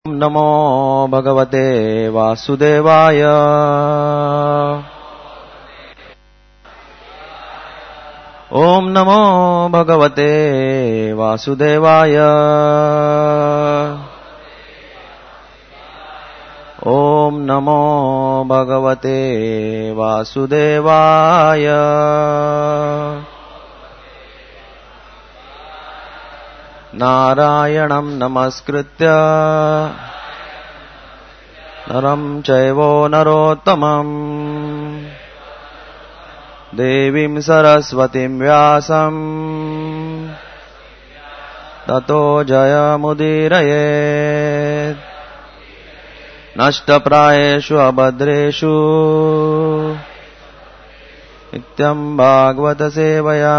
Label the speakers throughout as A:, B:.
A: नमो भगवते वासुदेवाय। ओम नमो भगवते वासुदेवाय। ओम नमो भगवते वासुदेवाय। नारायणं नमस्कृत्य नरं चैव नरोत्तमम् देवीं सरस्वतीं व्यासं ततो जयमुदीरयेत्। नष्टप्रायेषु अभद्रेषु नित्यं भागवत सेवया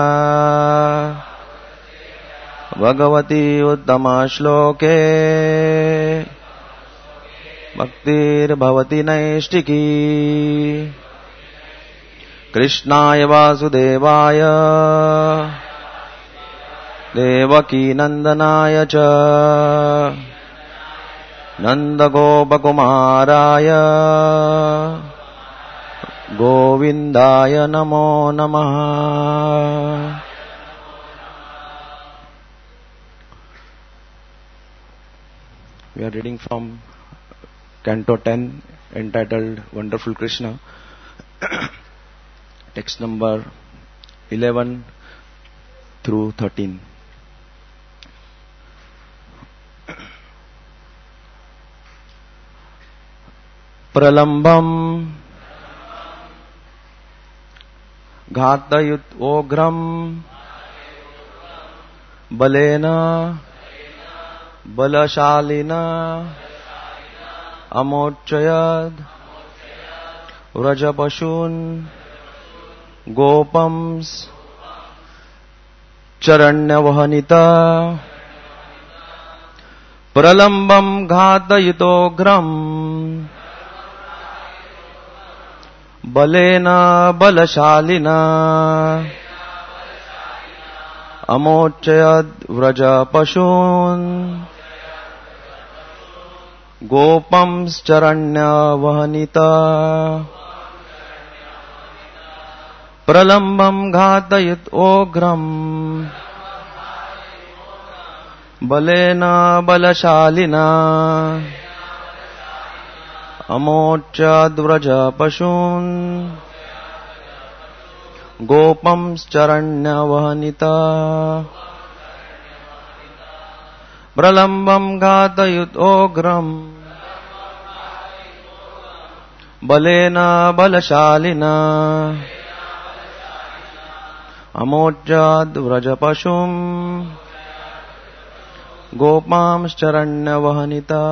A: भगवती उत्तमश्लोके भक्तिर्भवति नैष्टिकी। कृष्णाय वासुदेवाय देवकीनन्दनाय च नन्दगोपकुमाराय गोविन्दाय नमो नमः। We are reading from Canto 10 entitled Wonderful Krishna, text number 11 through 13. Pralambam ghatayut ogram balena बलशालिना अमोच्चयद व्रजपशून् गोपंस चरण्यवहनिता। प्रलम्बं घातयितोग्रम् बलेन बलशालिना अमोच्चयद व्रजपशून् गोपंश्चरण्यवहनिता। प्रलम्बं घातयित ओग्रम् बलेन बलशालिना अमोच्चयद व्रजपशून् गोपंश्चरण्यवहनिता। प्रलम्बं घातयित ओग्रम् बलेन बलशालिना अमोच्चयद व्रजपशुम् गोपांश्चरण्यवहनिता।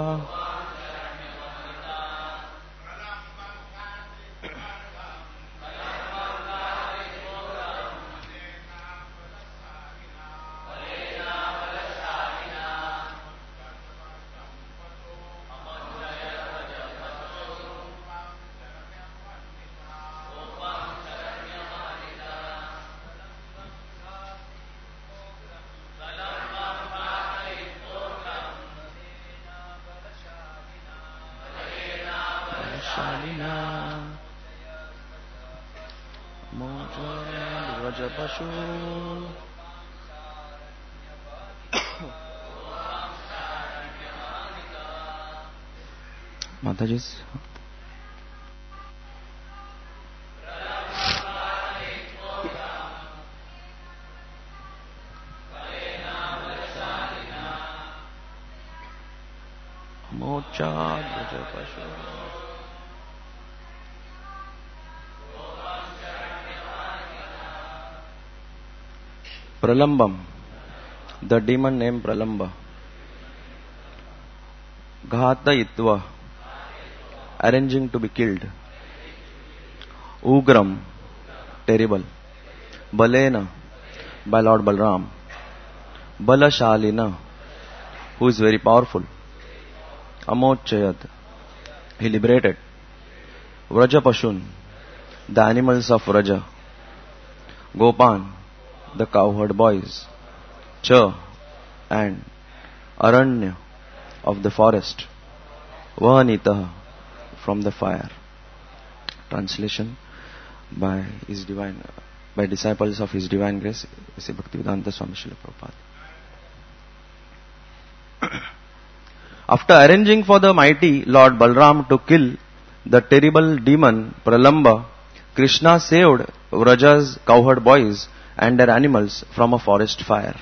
A: माताजी मोचा व्रजपशु Pralambam, the demon named Pralamba. Ghatayitva, arranging to be killed. Ugram, terrible. Balena, by Lord Balram. Balashalina, who is very powerful. Amochayad, he liberated. Vrajapashun, the animals of Vraja. Gopan, the cowherd boys. Cha, and Aranya, of the forest, Vahanitah, from the fire. Translation by disciples of His Divine Grace, S. Bhaktivedanta Swami Srila Prabhupada. After arranging for the mighty Lord Balram to kill the terrible demon Pralamba, Krishna saved Vraja's cowherd boys and their animals from a forest fire.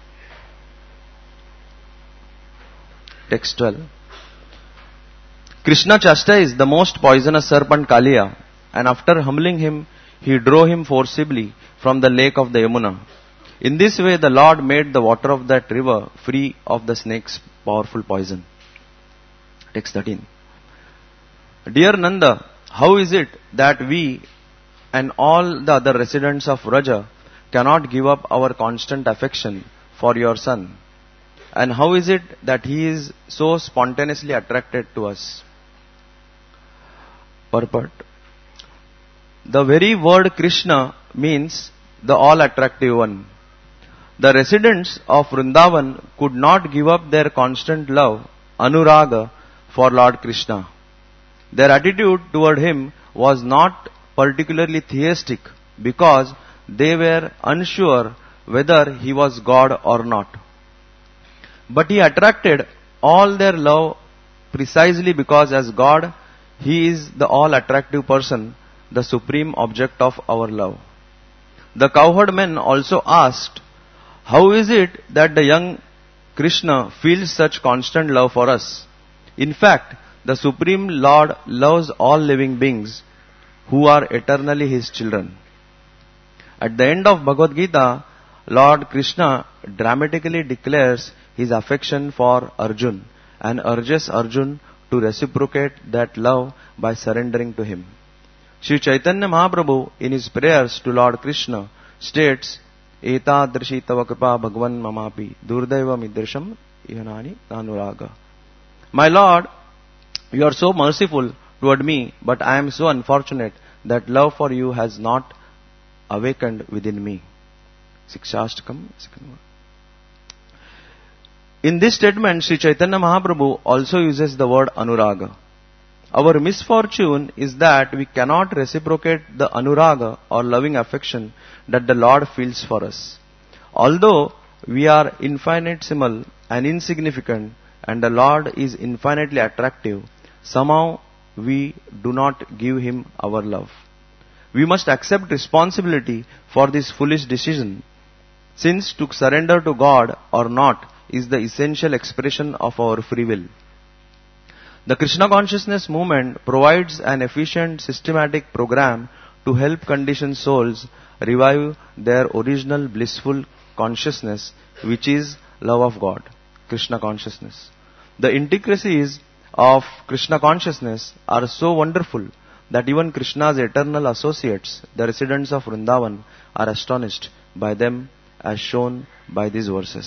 A: Text 12. Krishna chastised the most poisonous serpent Kaliya, and after humbling him, he drove him forcibly from the lake of the Yamuna. In this way, the Lord made the water of that river free of the snake's powerful poison. Text 13. Dear Nanda, how is it that we and all the other residents of Vraja cannot give up our constant affection for your son? And how is it that he is so spontaneously attracted to us? Purport. The very word Krishna means the all-attractive one. The residents of Vrindavan could not give up their constant love, Anuraga, for Lord Krishna. Their attitude toward him was not particularly theistic because they were unsure whether he was God or not. But he attracted all their love precisely because as God, he is the all-attractive person, the supreme object of our love. The cowherd men also asked, how is it that the young Krishna feels such constant love for us? In fact, the Supreme Lord loves all living beings who are eternally His children. At the end of Bhagavad Gita, Lord Krishna dramatically declares His affection for Arjun and urges Arjun to reciprocate that love by surrendering to him. Sri Chaitanya Mahaprabhu, in his prayers to Lord Krishna, states, Etadrishi tava kripa bhagwan mamapi durdaiva midrasham ihanani nanuraga. My Lord, you are so merciful toward me, but I am so unfortunate that love for you has not awakened within me. Sikshashtakam, second word. In this statement, Sri Chaitanya Mahaprabhu also uses the word Anuraga. Our misfortune is that we cannot reciprocate the Anuraga or loving affection that the Lord feels for us. Although we are infinitesimal and insignificant and the Lord is infinitely attractive, somehow we do not give Him our love. We must accept responsibility for this foolish decision, since to surrender to God or not is the essential expression of our free will. The Krishna consciousness movement provides an efficient systematic program to help conditioned souls revive their original blissful consciousness, which is love of God, Krishna consciousness. The intricacies of Krishna consciousness are so wonderful that even Krishna's eternal associates, the residents of Vrindavan, are astonished by them as shown by these verses.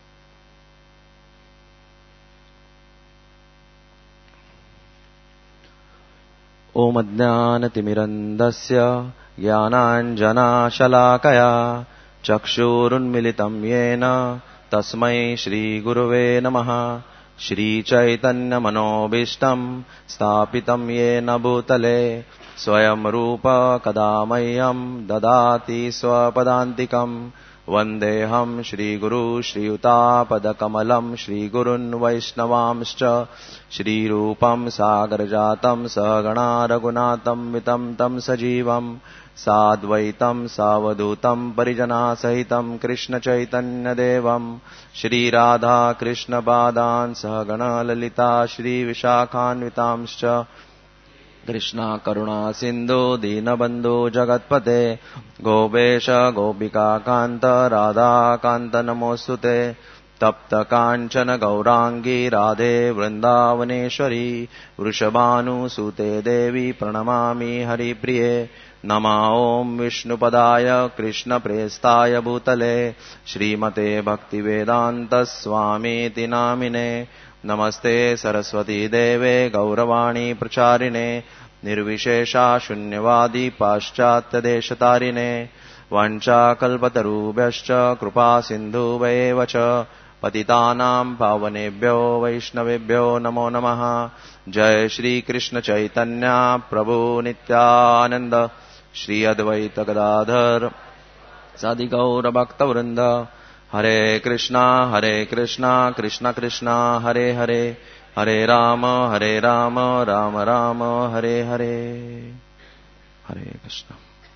A: Om Ajnanatimirandasya Jnananjanashalakaya Chakshurunmilitam Yena Tasmai Shri Gurave Namaha Shri Chaitanya Manobishtam Stapitam Yena Bhutale Swayam Rupa Kadamayam Dadati Swapadantikam Vandeham Shri Guru Shri Utapadakamalam Shri Gurun Vaishnavamscha Shri Rupam Sagarjatam Sagana Raghunatam Vitam Tam Sajivam Sadvaitam Savadutam Parijana Sahitam Krishna Chaitanya Devam Shri Radha Krishna Padan Sagana Lalita Shri Vishakhanvitamscha Krishna Karuna Sindhu Dinabandhu Jagatpate Gopesha Gopika Kanta Radha Kanta Namostute Tapta Kanchana Gaurangi Radhe Vrindavaneshwari Vrishabhanu Sute Devi Pranamami Hari Priye Nama Om Vishnupadaya Krishna Prestaya Bhutale Srimate Bhaktivedanta Swami Tinamine Namaste Saraswati Deve Gauravani Pracharine Nirvishesha Shunyavadi Paschatya Deshatarine Vancha Kalpatarubhyascha Krupa Sindhu Vaevacha पतितानां पावनेभ्यो वैष्णवेभ्यो नमो नमः। जय श्री कृष्ण चैतन्य प्रभु नित्यानंद श्री अद्वैत गदाधर सादि गौर भक्त वृंद। हरे कृष्णा कृष्णा कृष्णा हरे हरे, हरे राम राम राम हरे हरे। हरे Krishna.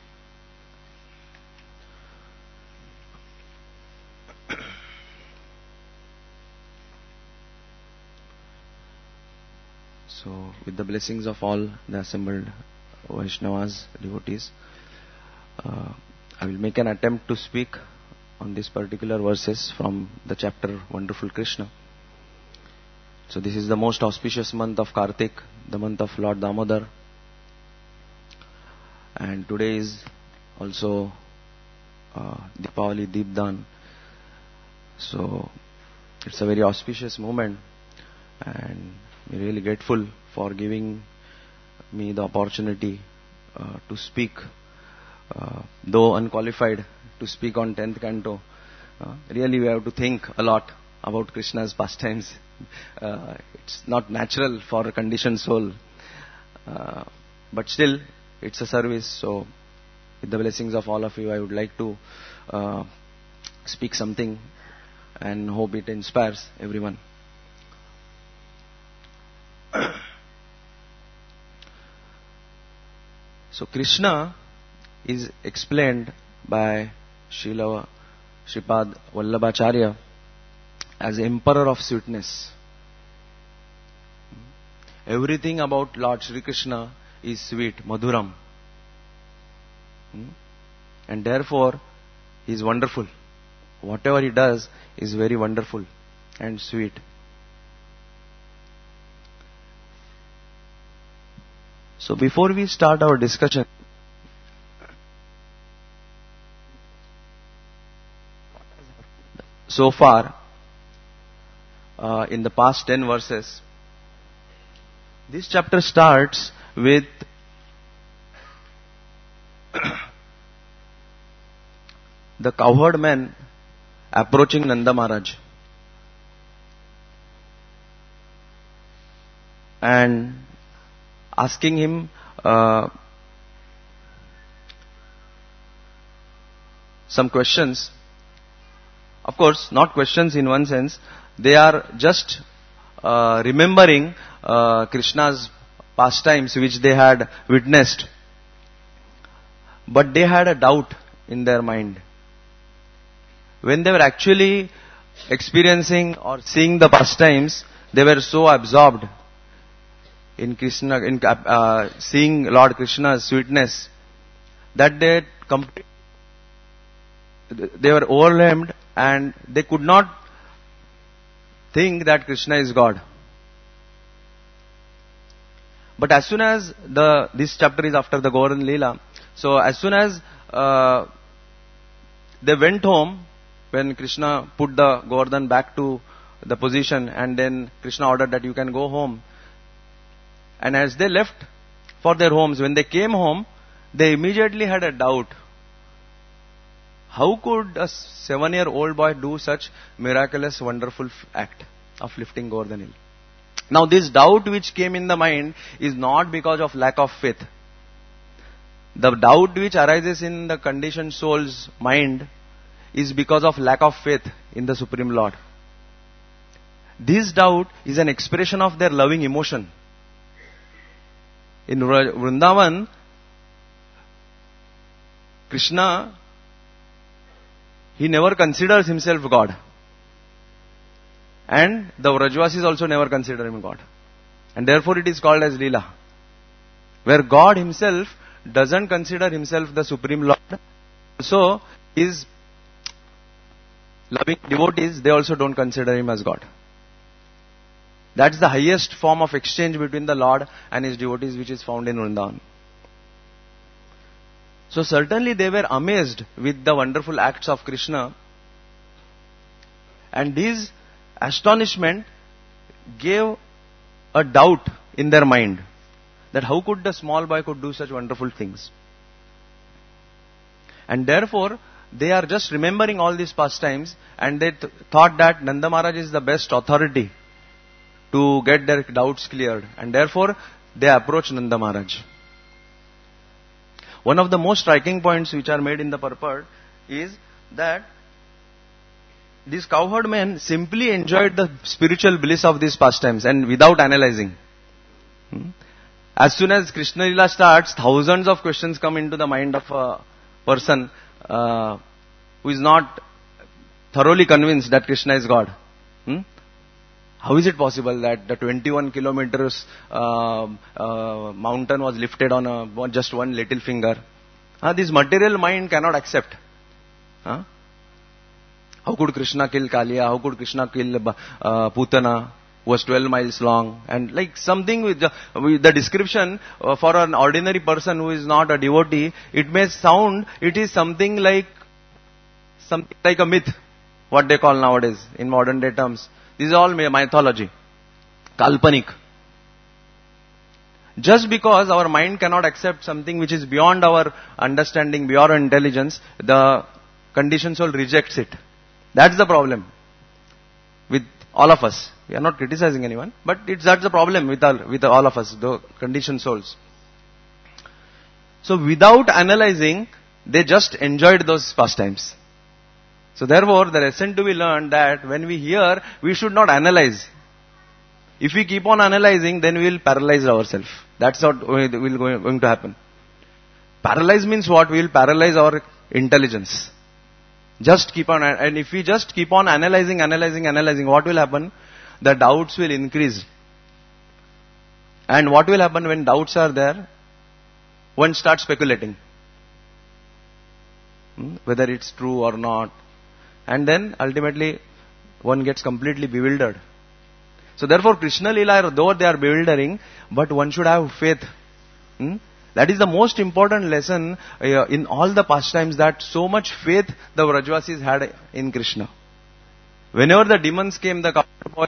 A: So, with the blessings of all the assembled Vaishnavas, devotees, I will make an attempt to speak on these particular verses from the chapter Wonderful Krishna. So, this is the most auspicious month of Kartik, the month of Lord Damodar. And today is also Deepavali Deepdan. So, it's a very auspicious moment, and I'm really grateful for giving me the opportunity to speak, though unqualified, to speak on 10th canto. Really we have to think a lot about Krishna's pastimes. It's not natural for a conditioned soul. But still, it's a service. So, with the blessings of all of you, I would like to speak something and hope it inspires everyone. So Krishna is explained by Srila Shripad Vallabhacharya as Emperor of Sweetness. Everything about Lord Shri Krishna is sweet, Madhuram. And therefore, he is wonderful. Whatever he does is very wonderful and sweet. So before we start our discussion, so far, in the past 10 verses, this chapter starts with the cowherd man approaching Nanda Maharaj and asking him some questions. Of course, not questions in one sense. They are just remembering Krishna's pastimes which they had witnessed. But they had a doubt in their mind. When they were actually experiencing or seeing the pastimes, they were so absorbed in Krishna, in seeing Lord Krishna's sweetness, that they were overwhelmed and they could not think that Krishna is God. But as soon as this chapter is after the Govardhan Leela, so as soon as they went home, when Krishna put the Govardhan back to the position, and then Krishna ordered that you can go home. And as they left for their homes, when they came home, they immediately had a doubt. How could a 7-year-old boy do such miraculous, wonderful act of lifting Govardhan hill? Now this doubt which came in the mind is not because of lack of faith. The doubt which arises in the conditioned soul's mind is because of lack of faith in the Supreme Lord. This doubt is an expression of their loving emotion. In Vrindavan, Krishna, he never considers himself God. And the Vrajvasis also never consider him God. And therefore it is called as Leela. Where God himself doesn't consider himself the Supreme Lord. So his loving devotees, they also don't consider him as God. That's the highest form of exchange between the Lord and his devotees which is found in Vrindavan. So certainly they were amazed with the wonderful acts of Krishna. And this astonishment gave a doubt in their mind that how could the small boy could do such wonderful things. And therefore they are just remembering all these pastimes, and they thought that Nanda Maharaj is the best authority to get their doubts cleared, and therefore they approach Nanda Maharaj. One of the most striking points which are made in the purport is that these cowherd men simply enjoyed the spiritual bliss of these pastimes and without analyzing. As soon as Krishna Lila starts, thousands of questions come into the mind of a person who is not thoroughly convinced that Krishna is God. How is it possible that the 21 kilometers mountain was lifted on just one little finger? This material mind cannot accept. How could Krishna kill Kaliya? How could Krishna kill Putana, who was 12 miles long? And like something with the description for an ordinary person who is not a devotee, it may sound, it is something like a myth, what they call nowadays in modern day terms. This is all mythology, kalpanik. Just because our mind cannot accept something which is beyond our understanding, beyond our intelligence, the conditioned soul rejects it. That's the problem with all of us. We are not criticizing anyone, but that's the problem with all of us, the conditioned souls. So without analyzing, they just enjoyed those pastimes. So therefore, the lesson to be learned that when we hear, we should not analyze. If we keep on analyzing, then we will paralyze ourselves. That's what going to happen. Paralyze means what? We will paralyze our intelligence. Just keep on, and if we just keep on analyzing, what will happen? The doubts will increase. And what will happen when doubts are there? One starts speculating. Whether it's true or not. And then ultimately one gets completely bewildered. So therefore Krishna Leela, though they are bewildering, but one should have faith. That is the most important lesson in all the pastimes, that so much faith the Vrajvasis had in Krishna. Whenever the demons came, the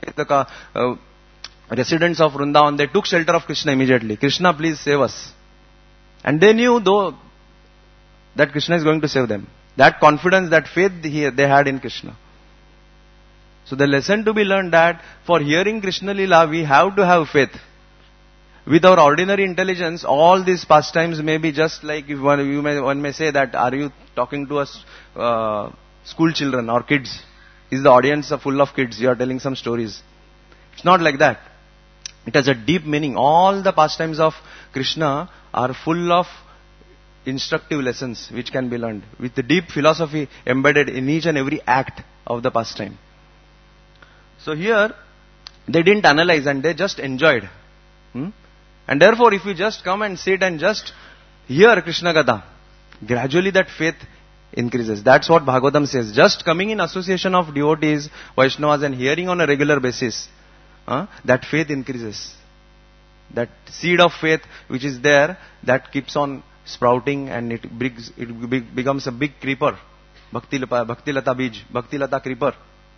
A: residents of Vrindavan, they took shelter of Krishna immediately. Krishna, please save us. And they knew though that Krishna is going to save them. That confidence, that faith they had in Krishna. So the lesson to be learned that for hearing Krishna Leela, we have to have faith. With our ordinary intelligence, all these pastimes may be just like, if one may say that, are you talking to us school children or kids? Is the audience full of kids? You are telling some stories. It's not like that. It has a deep meaning. All the pastimes of Krishna are full of instructive lessons which can be learned, with the deep philosophy embedded in each and every act of the pastime. So here, they didn't analyze and they just enjoyed. And therefore, if you just come and sit and just hear Krishna Gatha, gradually that faith increases. That's what Bhagavatam says. Just coming in association of devotees, Vaishnavas, and hearing on a regular basis, that faith increases. That seed of faith which is there, that keeps on sprouting, and it becomes a big creeper. Bhakti Lata Bij, Bhakti Lata creeper.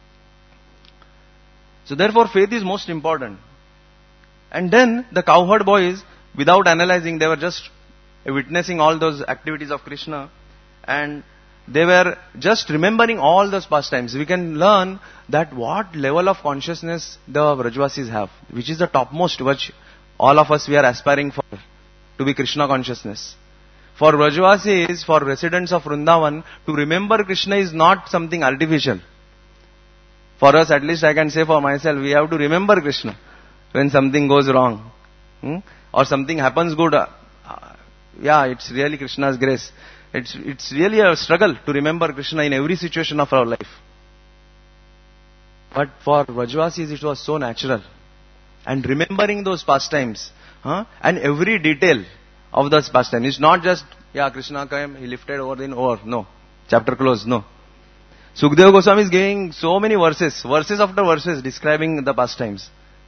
A: So therefore faith is most important. And then the cowherd boys, without analyzing, they were just witnessing all those activities of Krishna, and they were just remembering all those pastimes. We can learn that what level of consciousness the Vrajvasis have, which is the topmost, which all of us we are aspiring for, to be Krishna consciousness. For Vrajvasis, for residents of Vrindavan, to remember Krishna is not something artificial. For us, at least I can say for myself, we have to remember Krishna when something goes wrong. Or something happens good. It's really Krishna's grace. It's really a struggle to remember Krishna in every situation of our life. But for Vrajvasis, it was so natural. And remembering those pastimes, and every detail of those pastimes. It's not just, Krishna came, he lifted over in over. No. Chapter closed. No. Sukadeva Goswami is giving so many verses after verses describing the pastimes.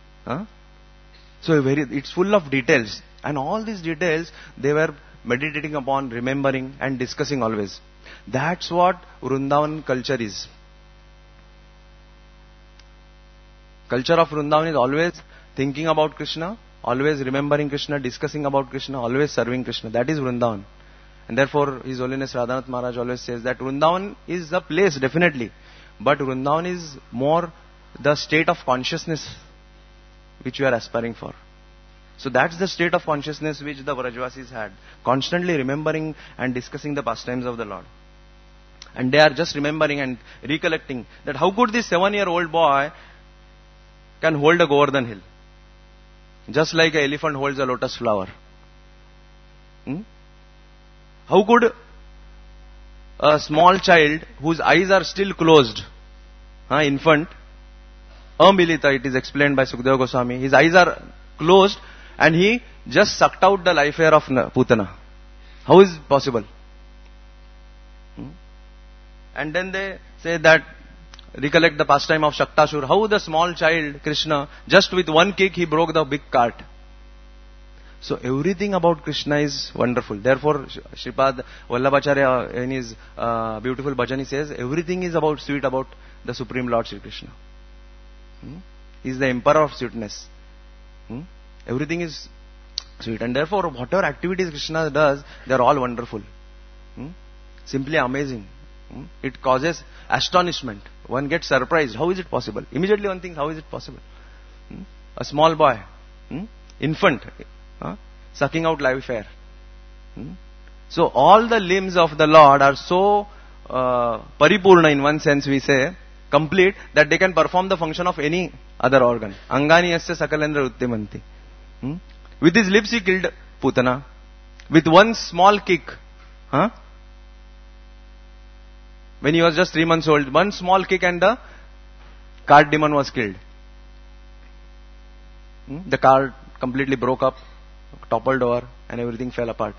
A: So it's full of details. And all these details, they were meditating upon, remembering and discussing always. That's what Vrindavan culture is. Culture of Vrindavan is always thinking about Krishna, always remembering Krishna, discussing about Krishna, always serving Krishna. That is Vrindavan. And therefore, His Holiness Radhanath Maharaj always says that Vrindavan is a place, definitely. But Vrindavan is more the state of consciousness which we are aspiring for. So that's the state of consciousness which the Vrajvasis had. Constantly remembering and discussing the pastimes of the Lord. And they are just remembering and recollecting that how could this 7-year-old boy can hold a Govardhan hill? Just like an elephant holds a lotus flower. How could a small child whose eyes are still closed, infant, Amilita, it is explained by Sukadeva Goswami, his eyes are closed and he just sucked out the life air of Putana. How is it possible? And then they say that, recollect the pastime of Shaktasur, how the small child, Krishna, just with one kick he broke the big cart. So everything about Krishna is wonderful. Therefore, Shripad Vallabhacharya in his beautiful bhajan, he says, everything is about sweet about the Supreme Lord Shri Krishna. He is the emperor of sweetness. Everything is sweet. And therefore, whatever activities Krishna does, they are all wonderful. Simply amazing. It causes astonishment. One gets surprised. How is it possible? Immediately one thinks, how is it possible? A small boy, infant, sucking out live air. So all the limbs of the Lord are so paripurna, in one sense we say, complete, that they can perform the function of any other organ. Angani yasya sakalendra uttimanti. With his lips he killed Putana. With one small kick. When he was just 3 months old, one small kick and the cart demon was killed. The cart completely broke up, toppled over, and everything fell apart.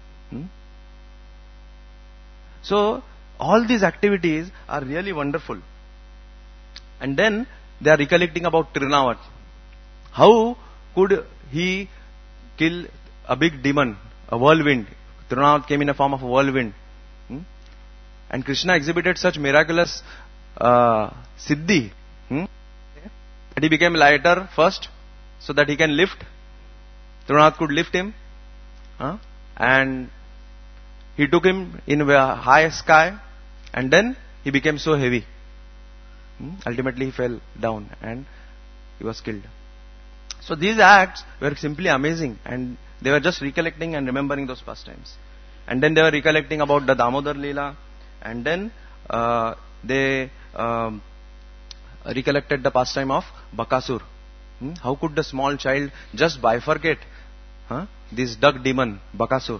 A: So, all these activities are really wonderful. And then, they are recollecting about Trinavat. How could he kill a big demon, a whirlwind? Trinavat came in a form of a whirlwind. And Krishna exhibited such miraculous siddhi that he became lighter first so that he can lift. Trinath could lift him. And he took him in a high sky and then he became so heavy. Ultimately he fell down and he was killed. So these acts were simply amazing and they were just recollecting and remembering those pastimes. And then they were recollecting about the Damodar Leela. And then they recollected the pastime of Bakasur. How could the small child just bifurcate this duck demon, Bakasur?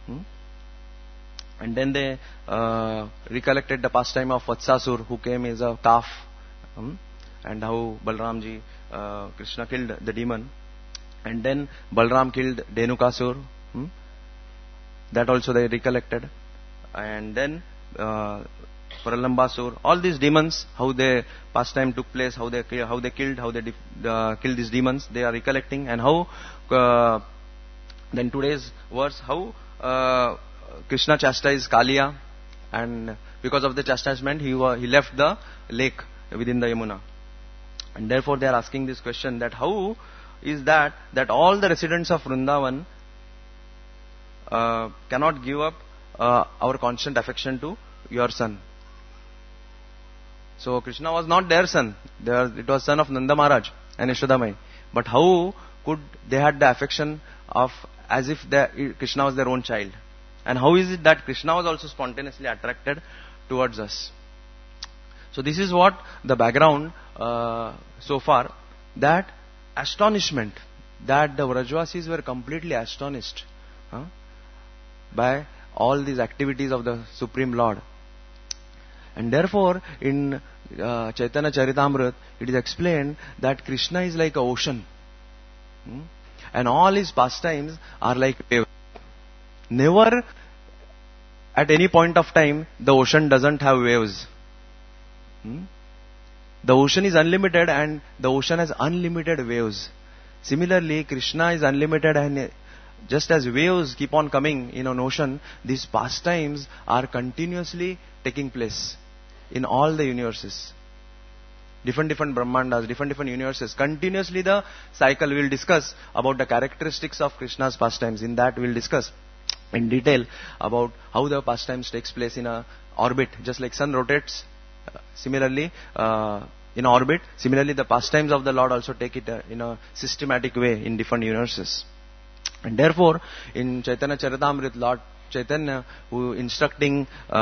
A: And then they recollected the pastime of Vatsasur, who came as a calf. And how Balramji, Krishna killed the demon. And then Balram killed Dhenukasur. That also they recollected. And then Pralambasur, all these demons, how their pastime took place, how they killed these demons, they are recollecting, and how then today's verse, how Krishna chastised Kaliya, and because of the chastisement he left the lake within the Yamuna, and therefore they are asking this question, that how is that all the residents of Vrindavan cannot give up our constant affection to your son. So Krishna was not their son. It was son of Nanda Maharaj and Yashodamai. But how could they had the affection of as if Krishna was their own child? And how is it that Krishna was also spontaneously attracted towards us? So this is what the background so far, that astonishment, that the Vrajvasis were completely astonished by all these activities of the Supreme Lord. And therefore, in Chaitanya Charitamrita, it is explained that Krishna is like an ocean. And all his pastimes are like waves. Never at any point of time, the ocean doesn't have waves. The ocean is unlimited and the ocean has unlimited waves. Similarly, Krishna is unlimited, and just as waves keep on coming in an ocean, these pastimes are continuously taking place in all the universes. Different Brahmandas, different universes. Continuously the cycle, we will discuss about the characteristics of Krishna's pastimes. In that we will discuss. in detail about how the pastimes takes place in a orbit, just like sun rotates. Similarly, in orbit, similarly the pastimes of the Lord also take it in a systematic way in different universes. And therefore, in Chaitanya Charitamrita, Lord Chaitanya, who instructing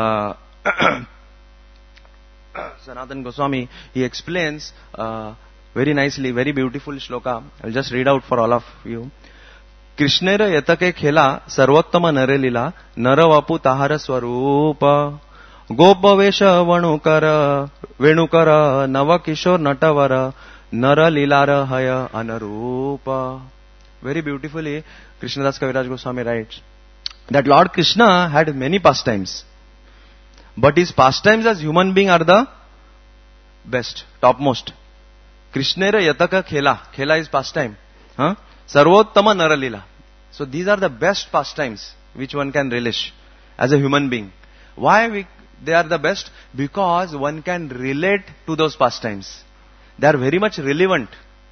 A: Sanatana Goswami, he explains very nicely, very beautiful shloka. I'll just read out for all of you. Krishnera yatake khela sarvottama narelila naravapu tahara swarupa gopavesha venukara navakishor natavara naralilara haya anarupa. Very beautifully, Krishnadas Kaviraj Goswami writes that Lord Krishna had many pastimes, but his pastimes as human being are the best, topmost. Krishnera yataka khela is pastime. Sarvottama naralila. So these are the best pastimes which one can relish as a human being. Why they are the best? Because one can relate to those pastimes. They are very much relevant.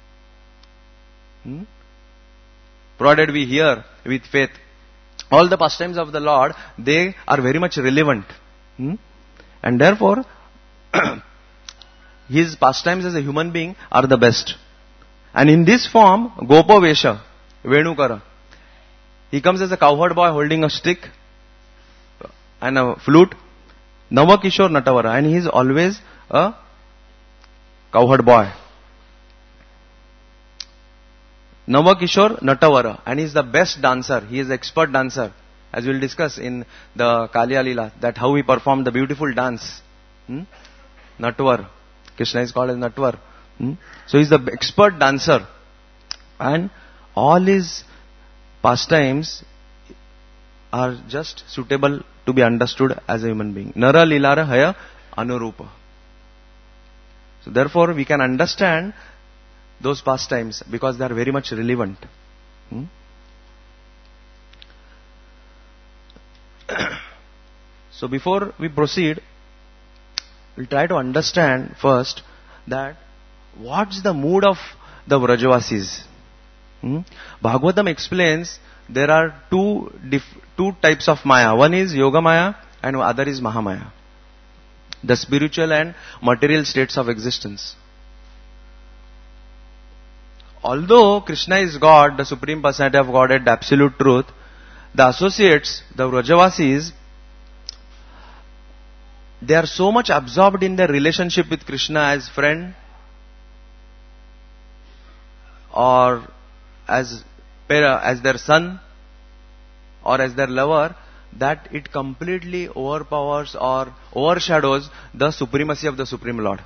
A: Provided we hear with faith, all the pastimes of the Lord, they are very much relevant. And therefore, his pastimes as a human being are the best. And in this form, Gopavesha, Venukara, he comes as a cowherd boy holding a stick and a flute, Navakishor Natavara, and he is always a cowherd boy. Navakishor Natavara, and he is the best dancer, he is expert dancer, as we will discuss in the Kalya Lila, that how he performed the beautiful dance. Natvar, Krishna is called as Natvar. So he is the expert dancer, and all his pastimes are just suitable to be understood as a human being. Nara lilara haya anurupa. So therefore we can understand those pastimes because they are very much relevant. So before we proceed, we'll try to understand first that what's the mood of the Vrajavasis. Bhagavatam explains there are two types of Maya. One is Yoga Maya and other is Mahamaya. The spiritual and material states of existence. Although Krishna is God, the Supreme Personality of Godhead, the Absolute Truth, the associates, the Vrajavasis, they are so much absorbed in their relationship with Krishna as friend or as their son or as their lover, that it completely overpowers or overshadows the supremacy of the Supreme Lord.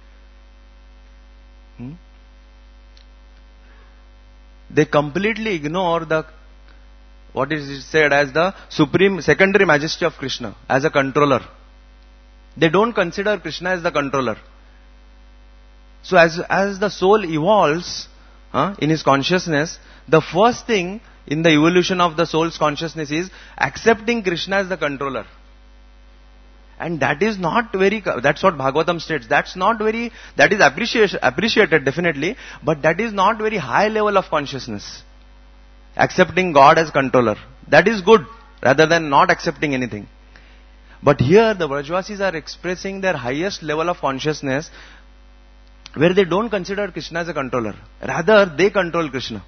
A: They completely ignore what is said as the supreme secondary majesty of Krishna as a controller. They don't consider Krishna as the controller. So as the soul evolves in his consciousness, the first thing in the evolution of the soul's consciousness is accepting Krishna as the controller. And that is not very, that's what Bhagavatam states, that is appreciated definitely, but that is not very high level of consciousness. Accepting God as controller. That is good, rather than not accepting anything. But here the Vrajavasis are expressing their highest level of consciousness, where they don't consider Krishna as a controller. Rather, they control Krishna.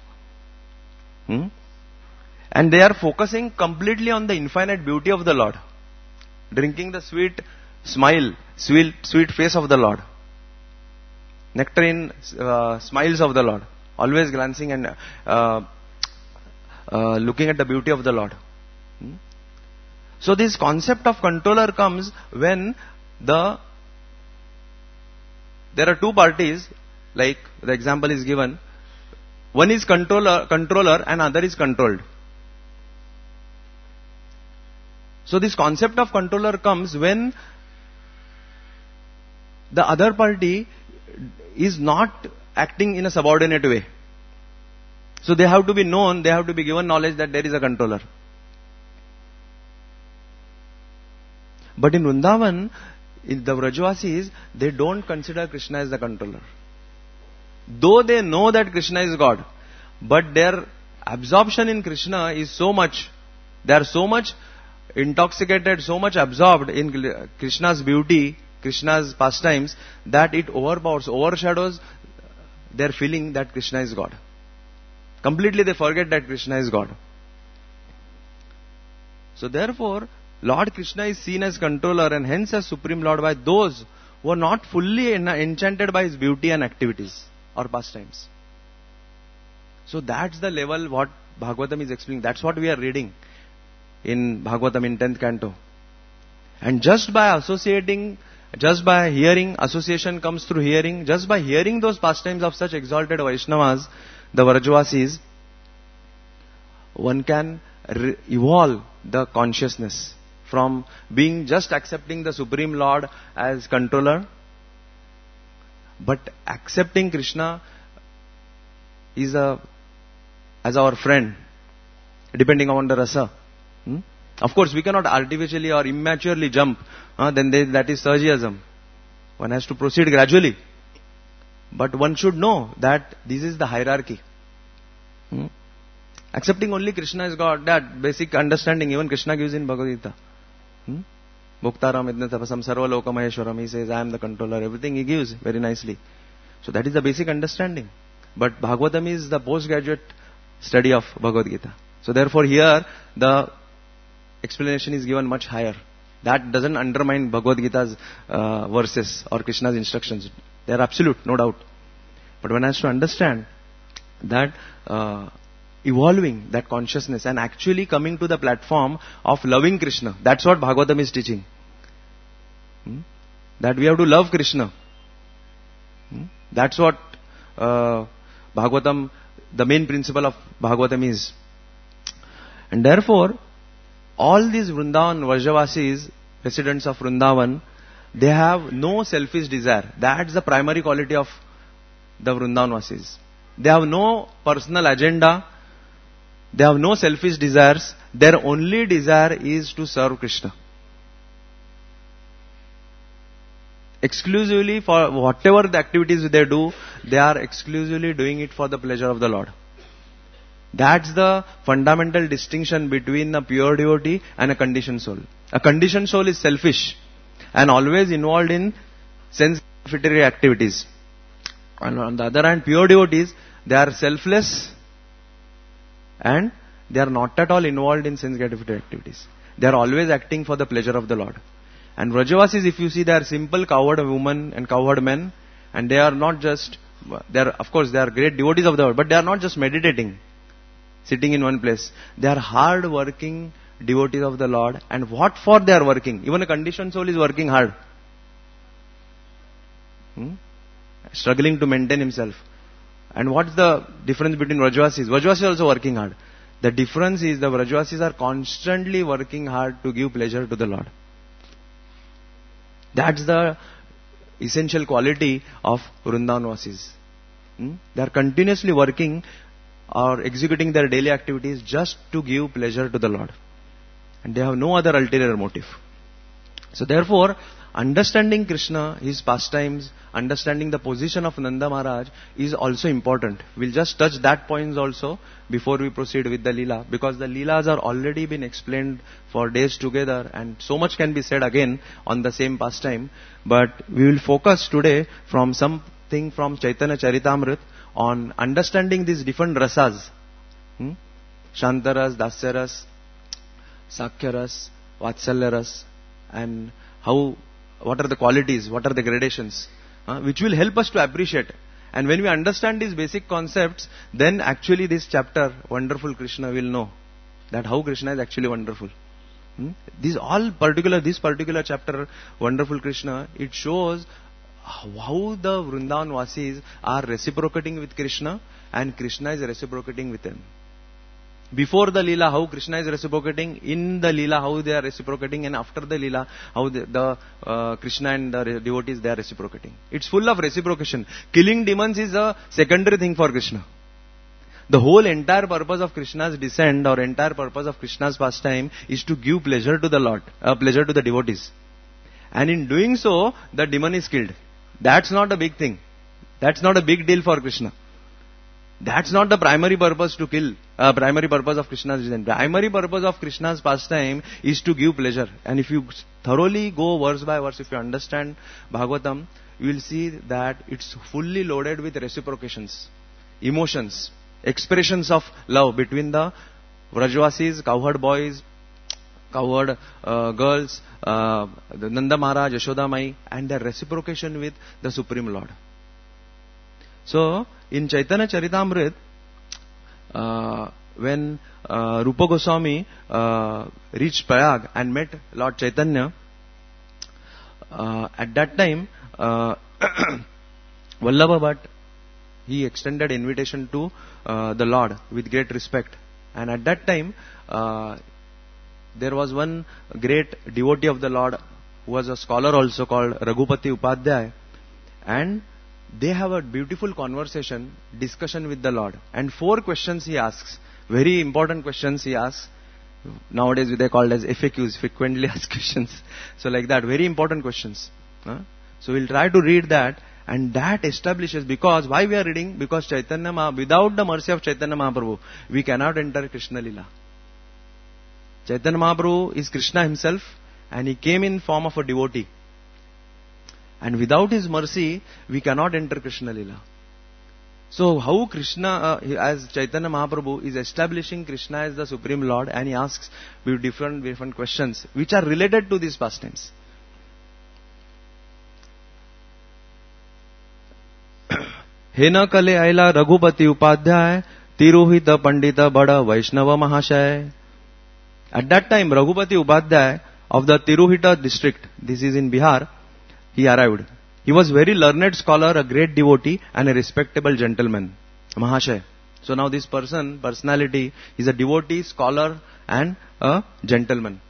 A: And they are focusing completely on the infinite beauty of the Lord. Drinking the sweet smile, sweet face of the Lord. Nectarine smiles of the Lord. Always glancing and looking at the beauty of the Lord. So this concept of controller comes when there are two parties, like the example is given. One is controller and other is controlled. So this concept of controller comes when the other party is not acting in a subordinate way. So they have to be known, they have to be given knowledge that there is a controller. But in Vrindavan, in the Vrajavasis, they don't consider Krishna as the controller. Though they know that Krishna is God, but their absorption in Krishna is so much They are so much intoxicated, so much absorbed in Krishna's beauty, Krishna's pastimes, that it overshadows their feeling that Krishna is God. Completely they forget that Krishna is God. So therefore, Lord Krishna is seen as controller and hence as Supreme Lord by those who are not fully enchanted by His beauty and activities or pastimes. So that's the level what Bhagavatam is explaining. That's what we are reading in Bhagavatam in 10th canto. And just by associating, just by hearing, association comes through hearing, just by hearing those pastimes of such exalted Vaishnavas, the Vrajavasis, one can evolve the consciousness from being just accepting the Supreme Lord as controller, but accepting Krishna is as our friend, depending on the rasa. Of course, we cannot artificially or immaturely jump. That is Sahajiasm. One has to proceed gradually. But one should know that this is the hierarchy. Accepting only Krishna is God, that basic understanding even Krishna gives in Bhagavad Gita. Bhoktaram idna tapasam sarva loka maheshwaram. He says, I am the controller. Everything he gives very nicely. So that is the basic understanding. But Bhagavatam is the postgraduate study of Bhagavad Gita. So therefore here the explanation is given much higher. That doesn't undermine Bhagavad Gita's verses or Krishna's instructions. They are absolute, no doubt. But one has to understand that evolving that consciousness and actually coming to the platform of loving Krishna. That's what Bhagavatam is teaching. That we have to love Krishna. That's what Bhagavatam, the main principle of Bhagavatam is. And therefore, all these Vrindavan Vrajavasis, residents of Vrindavan, they have no selfish desire. That's the primary quality of the Vrindavanvasis. They have no personal agenda. They have no selfish desires. Their only desire is to serve Krishna. Exclusively for whatever the activities they do, they are exclusively doing it for the pleasure of the Lord. That's the fundamental distinction between a pure devotee and a conditioned soul. A conditioned soul is selfish and always involved in sense-gratificatory activities. And on the other hand, pure devotees, they are selfless and they are not at all involved in sense-gratificatory activities. They are always acting for the pleasure of the Lord. And Vrajavasis, if you see, they are simple cowherd women and cowherd men, and they are not just, of course they are great devotees of the Lord, but they are not just meditating, sitting in one place. They are hard working devotees of the Lord. And what for they are working? Even a conditioned soul is working hard. Struggling to maintain himself. And what's the difference between Vrajavasis? Vrajavasis is also working hard. The difference is the Vrajavasis are constantly working hard to give pleasure to the Lord. That's the essential quality of Vrindavanvasis. They are continuously working or executing their daily activities just to give pleasure to the Lord. And they have no other ulterior motive. So therefore, understanding Krishna, his pastimes, understanding the position of Nanda Maharaj is also important. We'll just touch that points also before we proceed with the Leela, because the Leelas are already been explained for days together and so much can be said again on the same pastime. But we will focus today from something from Chaitanya Charitamrita on understanding these different rasas. Shantaras, Dasyaras, Sakhyaras, Vatsalyaras, and what are the qualities, what are the gradations, which will help us to appreciate. And when we understand these basic concepts, then actually this chapter, Wonderful Krishna, will know that how Krishna is actually wonderful. This particular chapter, Wonderful Krishna, it shows how the Vrindavan Vasis are reciprocating with Krishna and Krishna is reciprocating with them. Before the Leela, how Krishna is reciprocating, in the Leela, how they are reciprocating, and after the Leela, how the Krishna and the devotees, they are reciprocating. It's full of reciprocation. Killing demons is a secondary thing for Krishna. The whole entire purpose of Krishna's descent or entire purpose of Krishna's pastime is to give pleasure to the Lord, pleasure to the devotees. And in doing so, the demon is killed. That's not a big thing. That's not a big deal for Krishna. That's not the primary purpose to kill. Primary purpose of Krishna's design. Primary purpose of Krishna's pastime is to give pleasure. And if you thoroughly go verse by verse, if you understand Bhagavatam, you will see that it's fully loaded with reciprocations, emotions, expressions of love between the Vrajvasis, cowherd boys, cowherd girls, the Nanda Maharaj, Yashoda Mai, and their reciprocation with the Supreme Lord. So, in Chaitanya Charitamrita, when Rupa Goswami reached Prayag and met Lord Chaitanya, at that time, Vallabha Bhatt, he extended invitation to the Lord with great respect. And at that time, there was one great devotee of the Lord who was a scholar also called Raghupati Upadhyay, and they have a beautiful conversation, discussion with the Lord. And 4 questions he asks, very important questions he asks. Nowadays they are called as FAQs, frequently asked questions. So like that, very important questions. So we'll try to read that, and that establishes, because why we are reading? Because Chaitanya Mahaprabhu, without the mercy of Chaitanya Mahaprabhu, we cannot enter Krishna Lila. Chaitanya Mahaprabhu is Krishna himself, and he came in form of a devotee. And without his mercy, we cannot enter Krishna Lila. So how Krishna, as Chaitanya Mahaprabhu, is establishing Krishna as the Supreme Lord, and he asks with different questions which are related to these pastimes. Hena kale aila Raghupati Upadhyay, Tirohita Pandita Bada Vaishnava Mahashaya. At that time, Raghupati Upadhyay of the Tirohita district, this is in Bihar, he arrived. He was very learned scholar, a great devotee, and a respectable gentleman. Mahashaya. So now this personality, is a devotee, scholar, and a gentleman.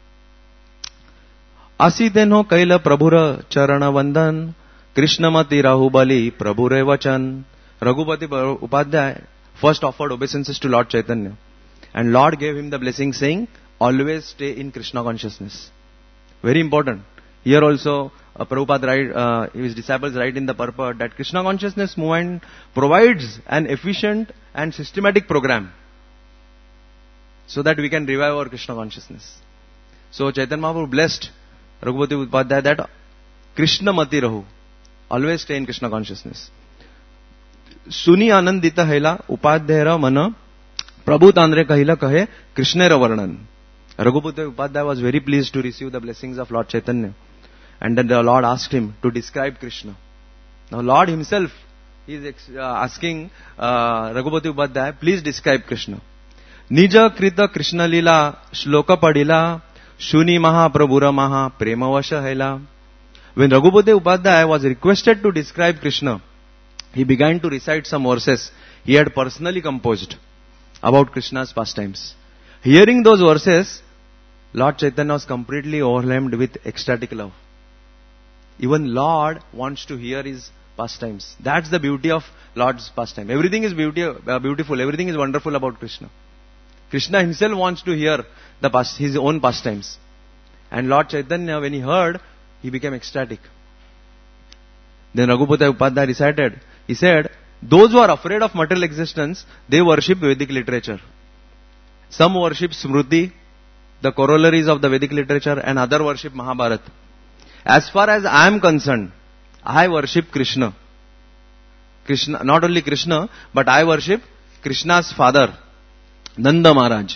A: Asiteno Kaila Prabhura Charana Vandan, Krishnamati Rahubali Prabhure Vachan. Raghupati Upadhyay first offered obeisances to Lord Chaitanya. And Lord gave him the blessing saying, always stay in Krishna consciousness. Very important. Here also, Prabhupada his disciples write in the purport that Krishna consciousness movement provides an efficient and systematic program so that we can revive our Krishna consciousness. So Chaitanya Mahaprabhu blessed Raghupati Upadhyay that Krishna Mati Rahu. Always stay in Krishna consciousness. Suni Anandita Haila Upadhyayra Mana Prabhu Tandre Kahila Kahe Krishnera Varnan. Raghupati Upadhyay was very pleased to receive the blessings of Lord Chaitanya. And then the Lord asked him to describe Krishna. Now Lord himself is asking Raghupati Upadhyay, please describe Krishna. Nija Krita Krishna Lila Shloka Padila Shuni Maha Prabhura Maha Premavasha Haila. When Raghupati Upadhyay was requested to describe Krishna, he began to recite some verses he had personally composed about Krishna's pastimes. Hearing those verses, Lord Chaitanya was completely overwhelmed with ecstatic love. Even Lord wants to hear his pastimes. That's the beauty of Lord's pastime. Everything is beautiful, everything is wonderful about Krishna. Krishna himself wants to hear his own pastimes. And Lord Chaitanya, when he heard, he became ecstatic. Then Raghupati Upadhyay recited, he said, those who are afraid of material existence, they worship Vedic literature. Some worship Smriti, the corollaries of the Vedic literature, and other worship Mahabharata. As far as I am concerned, I worship Krishna. Krishna, not only Krishna, but I worship Krishna's father, Nanda Maharaj,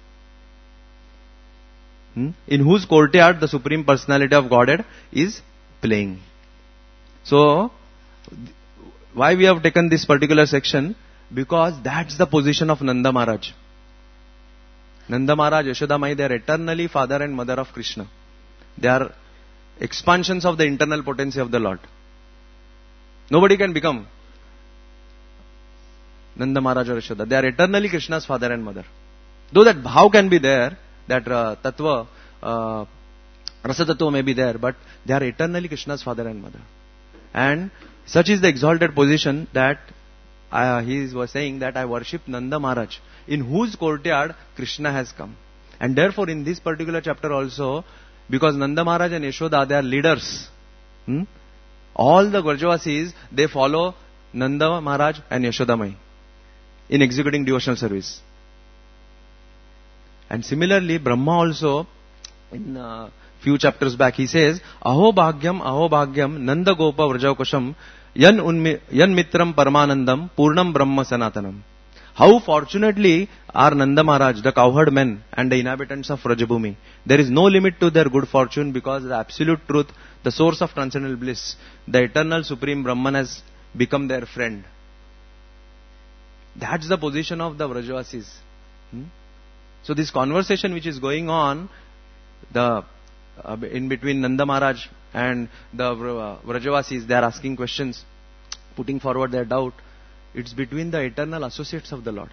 A: in whose courtyard the Supreme Personality of Godhead is playing. So, why we have taken this particular section? Because that's the position of Nanda Maharaj. Nanda Maharaj, Yashoda Mai, they are eternally father and mother of Krishna. They are expansions of the internal potency of the Lord. Nobody can become Nanda Maharaj or Yashoda. They are eternally Krishna's father and mother. Though that bhav can be there, that tattva, rasa tattva may be there, but they are eternally Krishna's father and mother. And such is the exalted position that he was saying that I worship Nanda Maharaj, in whose courtyard Krishna has come. And therefore in this particular chapter also, because Nanda Maharaj and Yashoda, they are leaders. All the Vrajavasis, they follow Nanda Maharaj and Yashoda Mai. in executing devotional service. And similarly, Brahma also, in few chapters back, he says, Aho bhagyam, Nanda Gopa Vrajakosham, yan mitram paramanandam, purnam brahma sanatanam. How fortunately are Nanda Maharaj, the cowherd men and the inhabitants of Vrajabhumi. There is no limit to their good fortune because the absolute truth, the source of transcendental bliss, the eternal supreme Brahman has become their friend. That's the position of the Vrajavasis. So this conversation which is going on, in between Nanda Maharaj and the Vrajavasis, they are asking questions, putting forward their doubt. It's between the eternal associates of the Lord.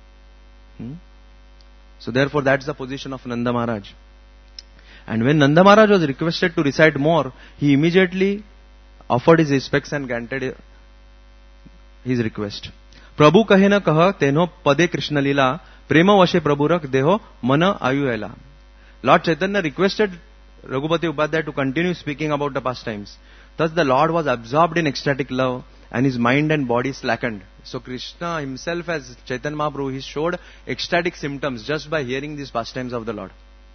A: So therefore that's the position of Nanda Maharaj. And when Nanda Maharaj was requested to recite more, he immediately offered his respects and granted his request. Prabhu kahe na kaha teno pade Krishna lila prema vashe prabhu rak deho mana ayu ela. Lord Chaitanya requested Raghupati Upadhyaya to continue speaking about the pastimes. Thus the Lord was absorbed in ecstatic love and his mind and body slackened. So Krishna himself, as Chaitanya Mahaprabhu, he showed ecstatic symptoms just by hearing these pastimes of the Lord.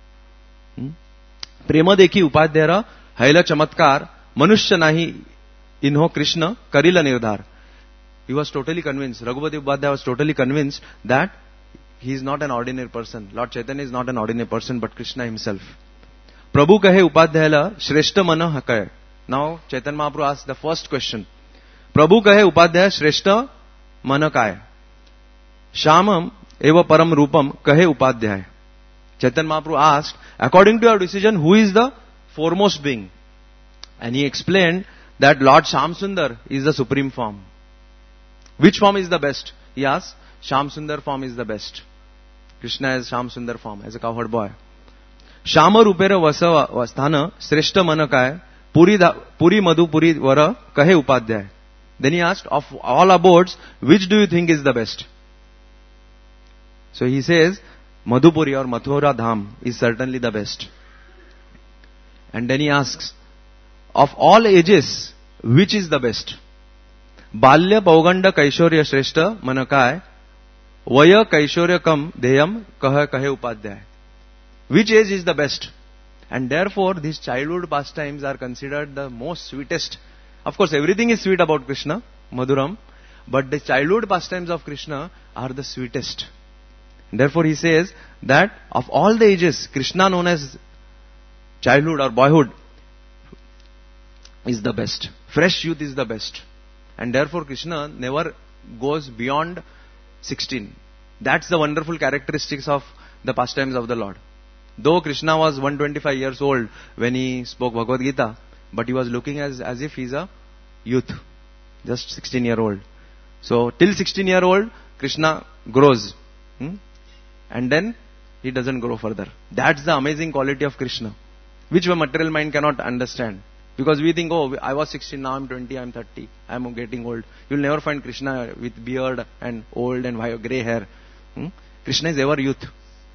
A: Prema dekhi Upadhyaya haila chamatkar manushya nahi inho Krishna karila nirdhar. He was totally convinced, Raghupati Upadhyaya was totally convinced that he is not an ordinary person. Lord Chaitanya is not an ordinary person but Krishna himself. Prabhu kahe Upadhyaya shreshta mana hakaya. Now Chaitanya Mahaprabhu asked the first question. Prabhu kahe Upadhyaya shreshta mana kaya. Shamam eva param rupam kahe Upadhyaya. Chaitanya Mahaprabhu asked, according to your decision, who is the foremost being? And he explained that Lord Shamsundar is the supreme form. Which form is the best? He asked. Shamsundar form is the best. Krishna is Shamsundar form, as a cowherd boy. Shama rupera vasthana shreshta mana kaya. Puri madhu puri vara kahe Upadhyaya. Then he asked, of all abodes, which do you think is the best? So he says, Madhupuri or Mathura Dham is certainly the best. And then he asks, of all ages, which is the best? Balya Pauganda Kaishorya Shreshta Manakaya Vaya Kaishorya Kam Deyam Kahe Upadhyaya. Which age is the best? And therefore these childhood pastimes are considered the most sweetest. Of course everything is sweet about Krishna, Madhuram, but the childhood pastimes of Krishna are the sweetest. And therefore he says that of all the ages, Krishna known as childhood or boyhood is the best. Fresh youth is the best. And therefore Krishna never goes beyond 16. That's the wonderful characteristics of the pastimes of the Lord. Though Krishna was 125 years old when he spoke Bhagavad Gita, but he was looking as if he's a youth, just 16-year-old. So till 16-year-old, Krishna grows. And then he doesn't grow further. That's the amazing quality of Krishna, which the material mind cannot understand. Because we think, oh, I was 16, now I'm 20, I'm 30, I'm getting old. You'll never find Krishna with beard and old and grey hair. Krishna is ever youth.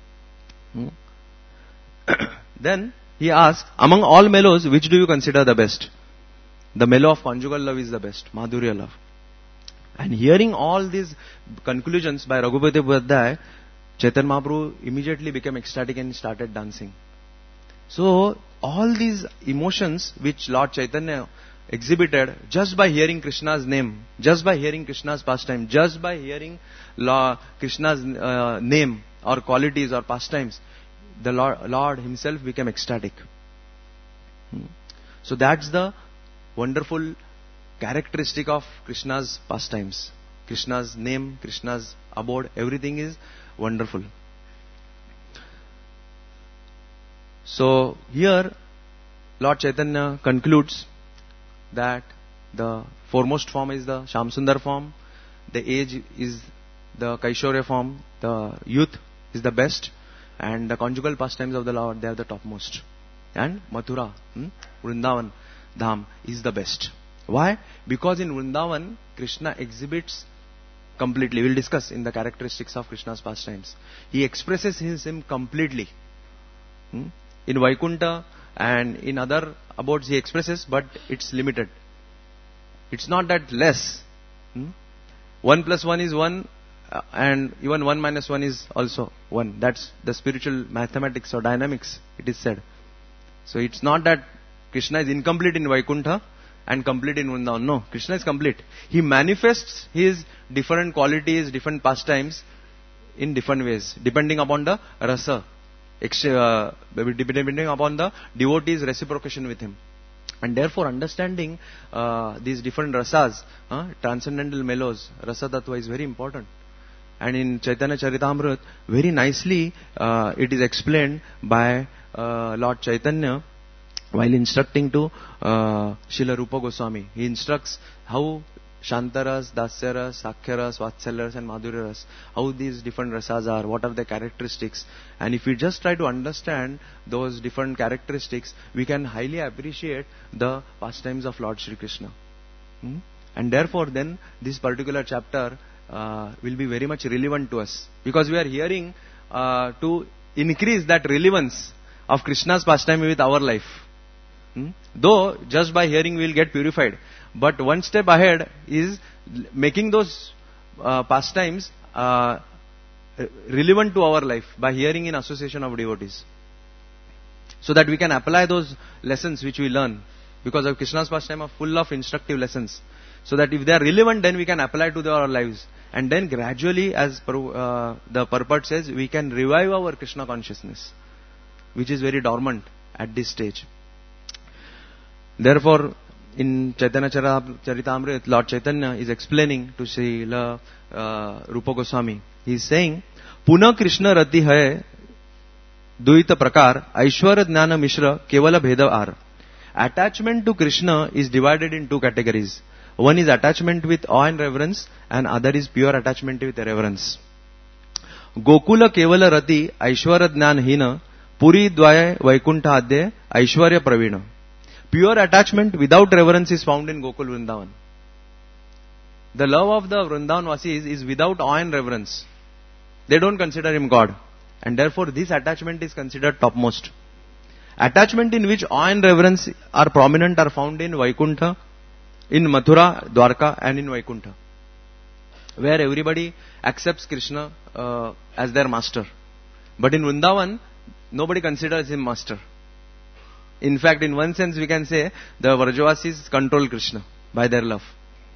A: Then he asks, among all mellows, which do you consider the best? The mellow of conjugal love is the best, Madhurya love. And hearing all these conclusions by Raghupati Upadhyaya, Chaitanya Mahaprabhu immediately became ecstatic and started dancing. So, all these emotions which Lord Chaitanya exhibited just by hearing Krishna's name, just by hearing Krishna's pastime, just by hearing Krishna's name or qualities or pastimes, the Lord himself became ecstatic. So that's the wonderful characteristic of Krishna's pastimes. Krishna's name, Krishna's abode, everything is wonderful. So here Lord Chaitanya concludes that the foremost form is the Shamsundar form, the age is the Kaishorya form, the youth is the best, and the conjugal pastimes of the Lord, they are the topmost. And Mathura, Vrindavan Dham is the best. Why? Because in Vrindavan, Krishna exhibits completely. We will discuss in the characteristics of Krishna's pastimes. He expresses him completely. In Vaikuntha and in other abodes he expresses, but it's limited. It's not that less. 1 plus 1 is 1 and even 1 minus 1 is also 1. That's the spiritual mathematics or dynamics, it is said. So it's not that Krishna is incomplete in Vaikuntha and complete in Vrindavan. No, Krishna is complete. He manifests his different qualities, different pastimes in different ways, depending upon the rasa, depending upon the devotee's reciprocation with him. And therefore, understanding these different rasas, transcendental mellows, rasa tattva is very important. And in Chaitanya Charitamrita, very nicely it is explained by Lord Chaitanya while instructing to Srila Rupa Goswami. He instructs how Shantaras, Dasyaras, Sakhyaras, Vatsalyaras and Madhuryaras, how these different rasas are, what are their characteristics. And if we just try to understand those different characteristics, we can highly appreciate the pastimes of Lord Shri Krishna. And therefore then this particular chapter will be very much relevant to us. Because we are hearing to increase that relevance of Krishna's pastime with our life. Though just by hearing we will get purified. But one step ahead is making those pastimes relevant to our life by hearing in association of devotees. So that we can apply those lessons which we learn. Because of Krishna's pastime are full of instructive lessons. So that if they are relevant, then we can apply to our lives. And then gradually, as the purport says, we can revive our Krishna consciousness, which is very dormant at this stage. Therefore, in Chaitanya Charitamrita, Lord Chaitanya is explaining to Srila Rupa Goswami. He is saying, Puna Krishna rati hai duita prakar, Aishwarya Jnana Mishra kevala bheda ar. Attachment to Krishna is divided in two categories. One is attachment with awe and reverence, and other is pure attachment with reverence. Gokula kevala rati Aishwarya Jnana hina, Puri dvaya Vaikuntha adya Aishwarya pravina. Pure attachment without reverence is found in Gokul Vrindavan. The love of the Vrindavan Vasis is without awe and reverence. They don't consider him God. And therefore this attachment is considered topmost. Attachment in which awe and reverence are prominent are found in Vaikuntha, in Mathura, Dwarka and in Vaikuntha, where everybody accepts Krishna as their master. But in Vrindavan, nobody considers him master. In fact, in one sense we can say the Vrajavasis control Krishna by their love.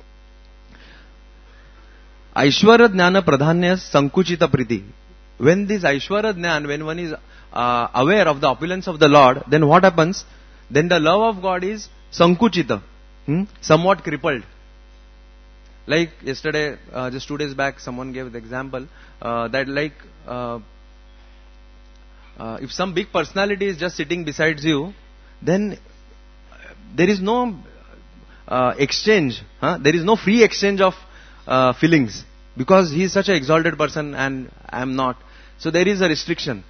A: Aishwarya Jnana Pradhanya Sankuchita Priti. When this Aishwarya Jnana, when one is aware of the opulence of the Lord, then what happens? Then the love of God is Sankuchita, somewhat crippled. Like yesterday, just 2 days back, someone gave the example that like if some big personality is just sitting beside you, then there is no exchange. There is no free exchange of feelings. Because he is such an exalted person and I am not. So there is a restriction.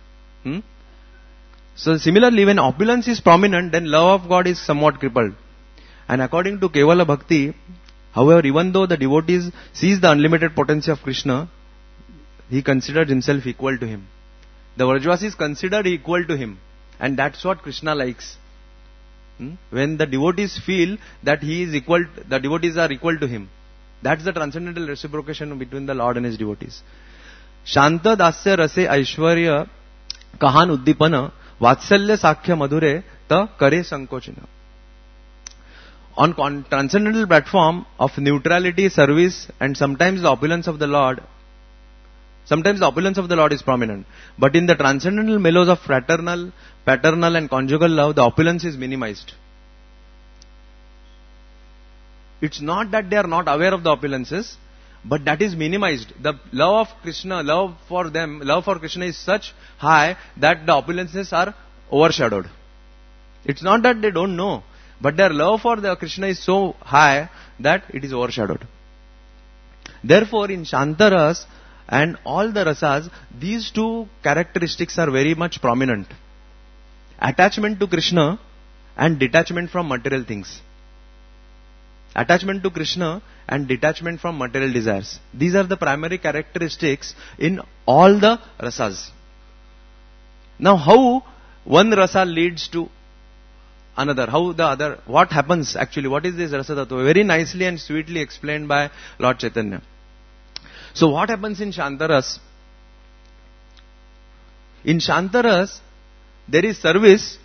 A: So similarly, when opulence is prominent, then love of God is somewhat crippled. And according to Kevala Bhakti, however, even though the devotee sees the unlimited potency of Krishna, he considers himself equal to him. The Vrajavasis is considered equal to him. And that's what Krishna likes. When the devotees feel that he is equal, the devotees are equal to him. That's the transcendental reciprocation between the Lord and his devotees. Shanta dasya rase aishwarya kahan uddipana vatsalya sakhya madhure ta kare sankochina. On transcendental platform of neutrality, service and sometimes the opulence of the Lord, sometimes the opulence of the Lord is prominent. But in the transcendental mellows of fraternal, paternal and conjugal love, the opulence is minimized. It's not that they are not aware of the opulences, but that is minimized. The love of Krishna, love for them, love for Krishna is such high that the opulences are overshadowed. It's not that they don't know, but their love for the Krishna is so high that it is overshadowed. Therefore, in Shantaras and all the rasas, these two characteristics are very much prominent. Attachment to Krishna and detachment from material things. Attachment to Krishna and detachment from material desires. These are the primary characteristics in all the rasas. Now how one rasa leads to another, how the other, what happens actually, what is this rasa tattva? Very nicely and sweetly explained by Lord Chaitanya. So what happens in Shantaras? In Shantaras, there is service,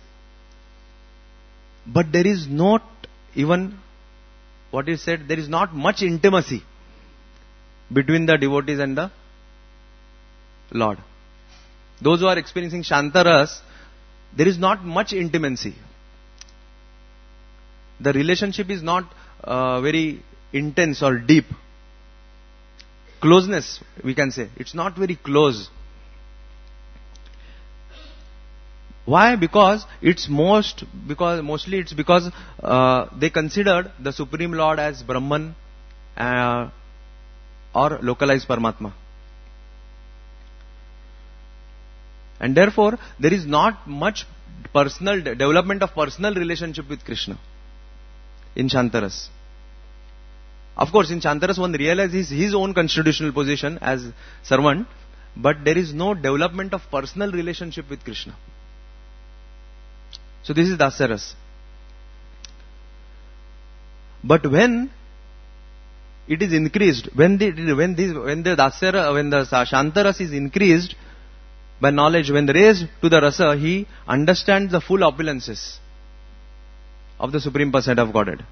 A: but there is not even, what is said, there is not much intimacy between the devotees and the Lord. Those who are experiencing Shantaras, there is not much intimacy. The relationship is not very intense or deep. Closeness, we can say. It's not very close. Why? Because mostly it's because they considered the Supreme Lord as Brahman or localized Paramatma. And therefore, there is not much personal development of personal relationship with Krishna in Shantaras. Of course, in Shantaras one realizes his own constitutional position as servant, but there is no development of personal relationship with Krishna. So this is Dasyaras. But when it is increased, when the Shantaras is increased by knowledge, when raised to the rasa, he understands the full opulences of the Supreme Personality of Godhead.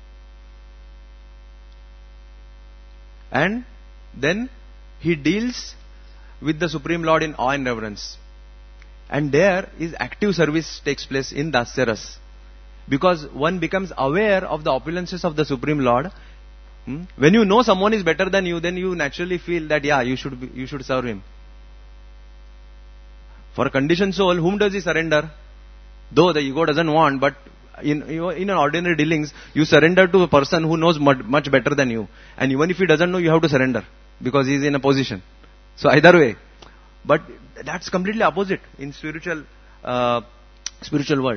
A: And then he deals with the Supreme Lord in awe and reverence. And there is active service takes place in Dasyaras. Because one becomes aware of the opulences of the Supreme Lord. When you know someone is better than you, then you naturally feel that you should serve him. For a conditioned soul, whom does he surrender? Though the ego doesn't want, but in an ordinary dealings, you surrender to a person who knows much better than you. And even if he doesn't know, you have to surrender. Because he is in a position. So either way. But that's completely opposite in spiritual world.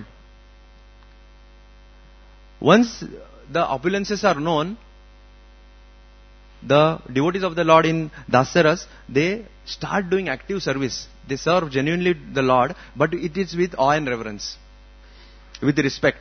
A: Once the opulences are known, the devotees of the Lord in Dasyaras, they start doing active service. They serve genuinely the Lord, but it is with awe and reverence, with respect.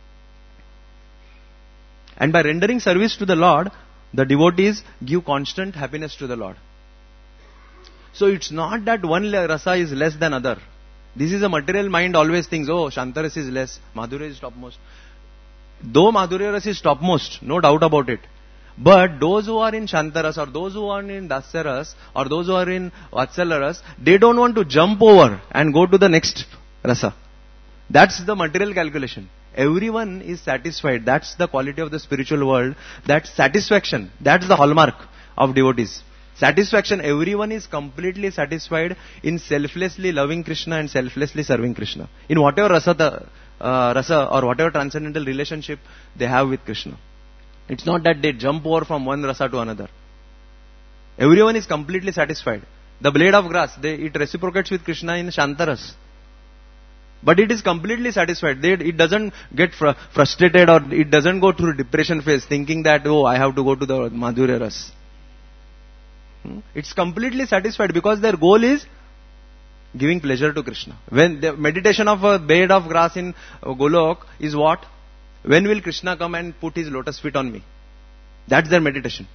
A: And by rendering service to the Lord, the devotees give constant happiness to the Lord. So it's not that one rasa is less than other. This is a material mind always thinks, oh, Shantaras is less, Madhurya is topmost. Though Madhurya Ras is topmost, no doubt about it. But those who are in Shantaras or those who are in Dasyaras or those who are in Vatsalaras, they don't want to jump over and go to the next rasa. That's the material calculation. Everyone is satisfied. That's the quality of the spiritual world. That's satisfaction. That's the hallmark of devotees. Satisfaction. Everyone is completely satisfied in selflessly loving Krishna and selflessly serving Krishna. In whatever rasa or whatever transcendental relationship they have with Krishna. It's not that they jump over from one rasa to another. Everyone is completely satisfied. The blade of grass, it reciprocates with Krishna in Shantaras. But it is completely satisfied. It doesn't get frustrated or it doesn't go through depression phase thinking that, oh, I have to go to the Madhurya Ras. It's completely satisfied because their goal is giving pleasure to Krishna. When the meditation of a blade of grass in Golok is what? When will Krishna come and put his lotus feet on me? That's their meditation.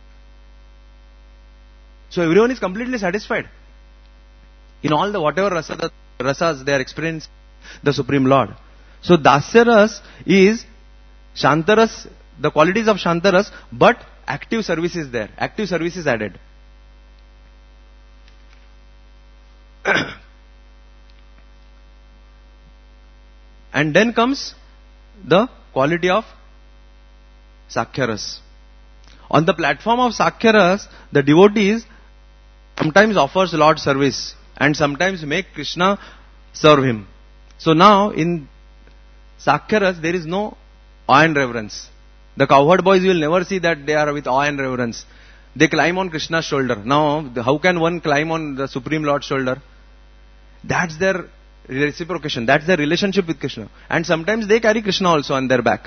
A: So everyone is completely satisfied. In all the whatever rasas they are experiencing the Supreme Lord. So Dasyaras is Shantaras, the qualities of Shantaras, but active service is there. Active service is added. And then comes the quality of Sakhyaras. On the platform of Sakhyaras, the devotees sometimes offers Lord service and sometimes make Krishna serve him. So now in Sakhyaras there is no awe and reverence. The cowherd boys, you will never see that they are with awe and reverence. They climb on Krishna's shoulder. Now, how can one climb on the Supreme Lord's shoulder? That's their reciprocation. That's their relationship with Krishna. And sometimes they carry Krishna also on their back.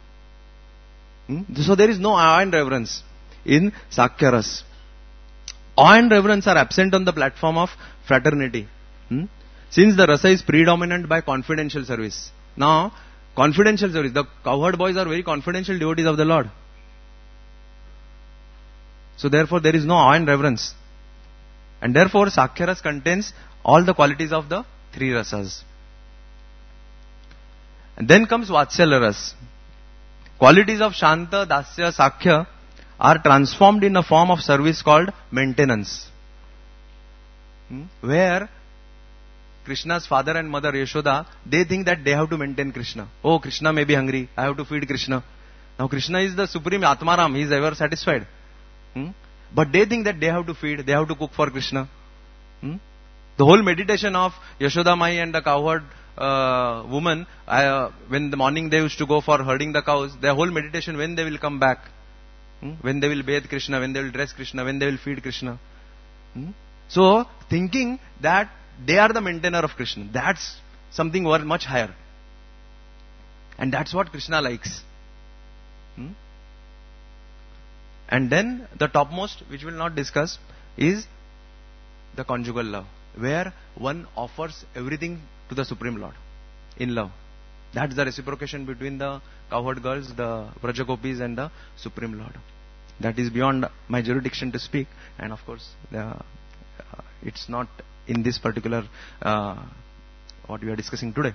A: So there is no awe and reverence in Sakhyaras. Awe and reverence are absent on the platform of fraternity. Since the rasa is predominant by confidential service. Now, confidential service. The cowherd boys are very confidential devotees of the Lord. So therefore there is no awe and reverence. And therefore Sakhya Ras contains all the qualities of the three rasas. And then comes Vatsalya Ras. Qualities of Shanta, Dasya, Sakhya are transformed in a form of service called maintenance. Where Krishna's father and mother Yashoda, they think that they have to maintain Krishna. Oh, Krishna may be hungry, I have to feed Krishna. Now Krishna is the supreme Atmaram, he is ever satisfied. But they think that they have to feed, they have to cook for Krishna. The whole meditation of Yashoda Mai and the cowherd woman, when the morning they used to go for herding the cows, their whole meditation when they will come back. When they will bathe Krishna, when they will dress Krishna, when they will feed Krishna. So, thinking that they are the maintainer of Krishna, that's something much higher. And that's what Krishna likes. And then the topmost, which we will not discuss, is the conjugal love, where one offers everything to the Supreme Lord in love. That's the reciprocation between the cowherd girls, the Vrajagopis and the Supreme Lord. That is beyond my jurisdiction to speak, and of course it's not in this particular what we are discussing today.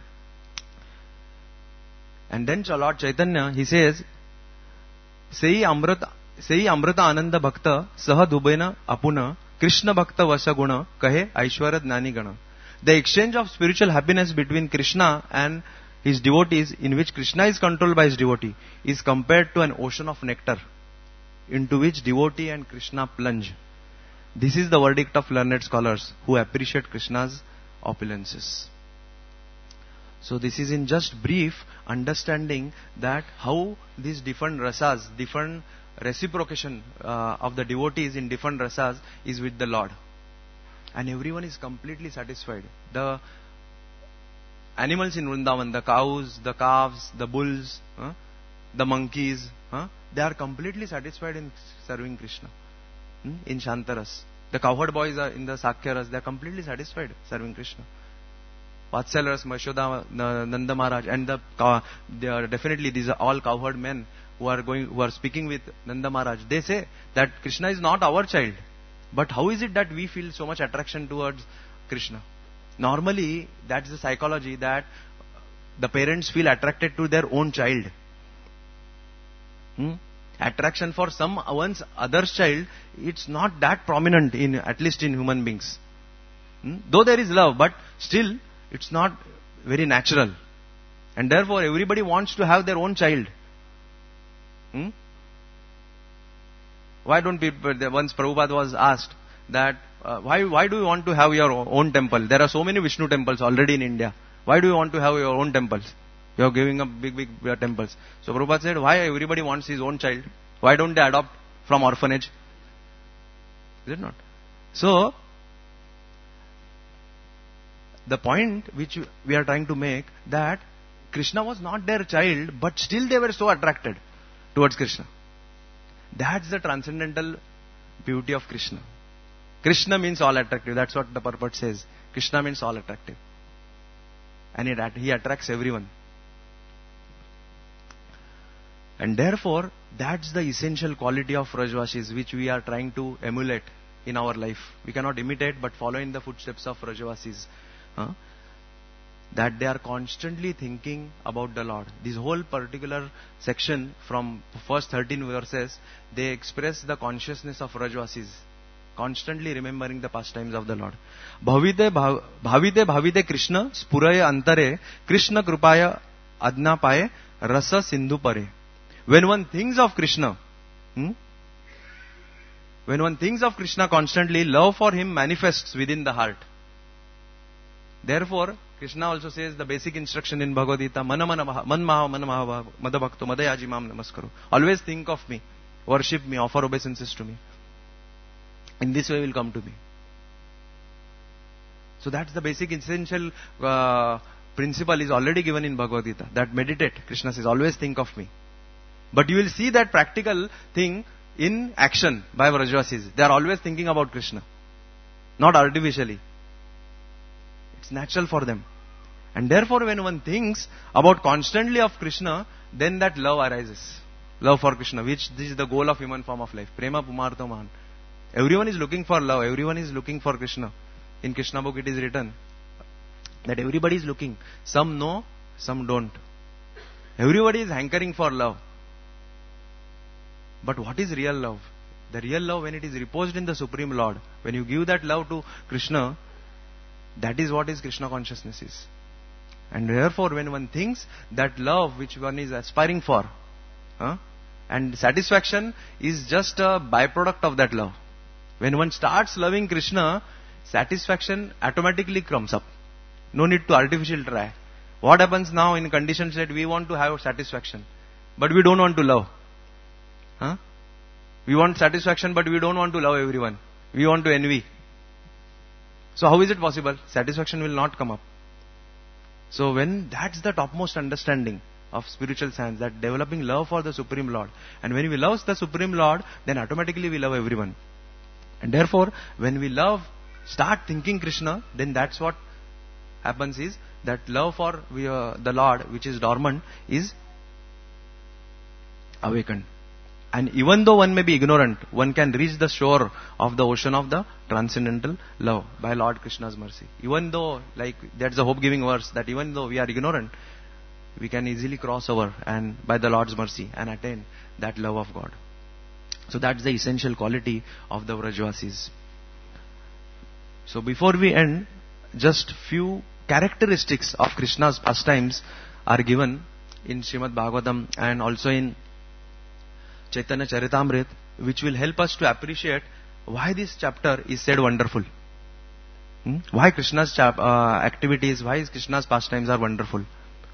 A: And then Lord Chaitanya, he says, Sei Amrita Ananda Bhakta Saha Dubena Apuna Krishna Bhakta Vasa Guna Kahe Aishwara Jnani Gana. The exchange of spiritual happiness between Krishna and his devotees, in which Krishna is controlled by his devotee, is compared to an ocean of nectar into which devotee and Krishna plunge. This is the verdict of learned scholars who appreciate Krishna's opulences. So this is in just brief understanding that how these different rasas, different reciprocation of the devotees in different rasas is with the Lord. And everyone is completely satisfied. The animals in Vrindavan, the cows, the calves, the bulls, the monkeys, they are completely satisfied in serving Krishna. In Shantaras. The cowherd boys are in the Sakhya-ras, they are completely satisfied serving Krishna. Vatsalya-ras, Yashoda, Nanda Maharaj, and they are definitely these are all cowherd men who are speaking with Nanda Maharaj. They say that Krishna is not our child. But how is it that we feel so much attraction towards Krishna? Normally, that's the psychology that the parents feel attracted to their own child. Attraction for one's other's child, it's not that prominent at least in human beings. Though there is love, but still it's not very natural. And therefore everybody wants to have their own child. Why don't people, once Prabhupada was asked that, why do you want to have your own temple? There are so many Vishnu temples already in India. Why do you want to have your own temples? You are giving up big temples. So Prabhupada said, why everybody wants his own child? Why don't they adopt from orphanage? Is it not? So, the point which we are trying to make, that Krishna was not their child, but still they were so attracted towards Krishna. That's the transcendental beauty of Krishna. Krishna means all attractive. That's what the purport says. Krishna means all attractive. And he attracts everyone. And therefore, that's the essential quality of Vrajavasis which we are trying to emulate in our life. We cannot imitate, but follow in the footsteps of Vrajavasis. That they are constantly thinking about the Lord. This whole particular section from first 13 verses, they express the consciousness of Vrajavasis, constantly remembering the pastimes of the Lord. Bhavite Krishna spuraya antare Krishna krupaya adna paye rasa sindhu pare. When one thinks of Krishna, constantly, love for him manifests within the heart. Therefore, Krishna also says the basic instruction in Bhagavad Gita, man maha madabhakto madayaji mam namaskaru. Always think of me, worship me, offer obeisances to me. In this way will come to me. So that's the basic essential principle is already given in Bhagavad Gita. That meditate, Krishna says, always think of me. But you will see that practical thing in action by Vrajavasis. They are always thinking about Krishna. Not artificially. It's natural for them. And therefore when one thinks about constantly of Krishna, then that love arises. Love for Krishna, which this is the goal of human form of life. Prema Pumartha Mahan. Everyone is looking for love. Everyone is looking for Krishna. In Krishna book it is written that everybody is looking. Some know, some don't. Everybody is hankering for love. But what is real love? The real love, when it is reposed in the Supreme Lord, when you give that love to Krishna, that is what is Krishna consciousness is. And therefore, when one thinks that love which one is aspiring for, and satisfaction is just a byproduct of that love. When one starts loving Krishna, satisfaction automatically comes up. No need to artificially try. What happens now in conditions that we want to have satisfaction, but we don't want to love? We want satisfaction, but we don't want to love everyone. We want to envy. So how is it possible? Satisfaction will not come up. So when that's the topmost understanding of spiritual science, that developing love for the Supreme Lord. And when we love the Supreme Lord, then automatically we love everyone. And therefore, when we start thinking Krishna, then that's what happens is that love for the Lord, which is dormant, is awakened. And even though one may be ignorant, one can reach the shore of the ocean of the transcendental love by Lord Krishna's mercy. Even though, like that's a hope-giving verse, that even though we are ignorant, we can easily cross over and by the Lord's mercy and attain that love of God. So that's the essential quality of the Vrajvasis. So before we end, just few characteristics of Krishna's pastimes are given in Srimad Bhagavatam and also in Chaitanya Charitamrita, which will help us to appreciate why this chapter is said wonderful. Why Krishna's activities, why Krishna's pastimes are wonderful.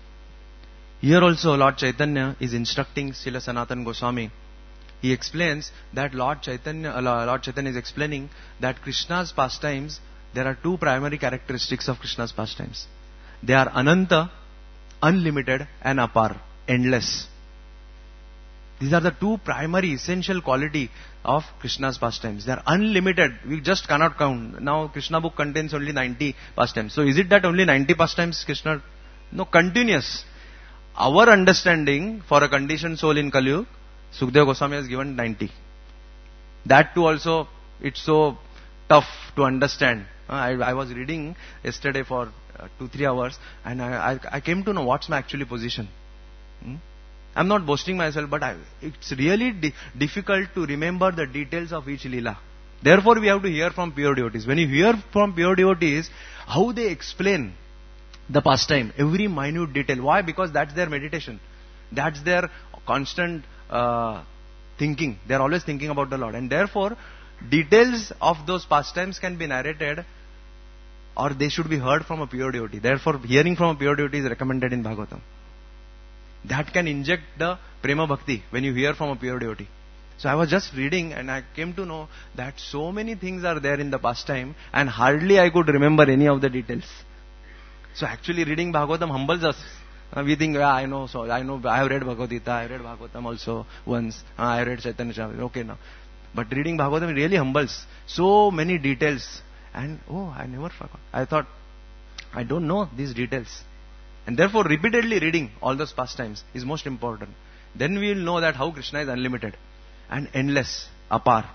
A: Here also Lord Chaitanya is instructing Srila Sanatana Goswami. He explains that Lord Chaitanya is explaining that Krishna's pastimes, there are two primary characteristics of Krishna's pastimes. They are Ananta, unlimited, and Apar, endless. These are the two primary essential quality of Krishna's pastimes. They are unlimited. We just cannot count. Now Krishna book contains only 90 pastimes. So is it that only 90 pastimes Krishna? No, continuous. Our understanding for a conditioned soul in Kali Yuga, Sukadeva Goswami has given 90. That too also, it's so tough to understand. I was reading yesterday for 2-3 hours and I came to know what's my actual position. I'm not boasting myself, but it's really difficult to remember the details of each Leela. Therefore, we have to hear from pure devotees. When you hear from pure devotees, how they explain the pastime, every minute detail. Why? Because that's their meditation. That's their constant thinking. They're always thinking about the Lord. And therefore, details of those pastimes can be narrated or they should be heard from a pure devotee. Therefore, hearing from a pure devotee is recommended in Bhagavatam. That can inject the prema bhakti when you hear from a pure devotee. So I was just reading and I came to know that so many things are there in the pastime and hardly I could remember any of the details. So actually reading Bhagavatam humbles us. We think, I know, I have read Bhagavad Gita, I read Bhagavatam also once, I read Chaitanya Charitamrita, okay now. But reading Bhagavatam really humbles. So many details. And I never forgot. I thought, I don't know these details. And therefore repeatedly reading all those pastimes is most important. Then we will know that how Krishna is unlimited and endless, apar.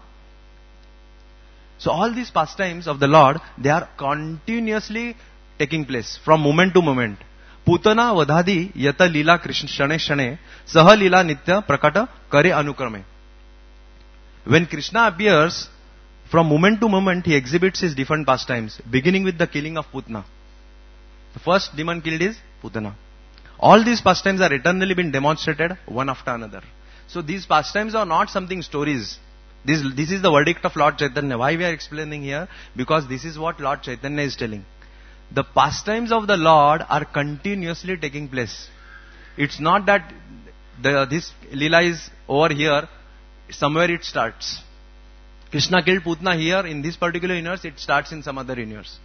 A: So all these pastimes of the Lord, they are continuously taking place from moment to moment. Putana vadhadi yata lila Krishna shane shane saha lila nitya prakata kare anukrame. When Krishna appears, from moment to moment he exhibits his different pastimes, beginning with the killing of Putana. The first demon killed is Putana. All these pastimes are eternally been demonstrated one after another. So these pastimes are not something stories. This is the verdict of Lord Chaitanya. Why we are explaining here? Because this is what Lord Chaitanya is telling. The pastimes of the Lord are continuously taking place. It's not that this Leela is over here, somewhere it starts. Krishna killed Putana here in this particular universe, it starts in some other universe.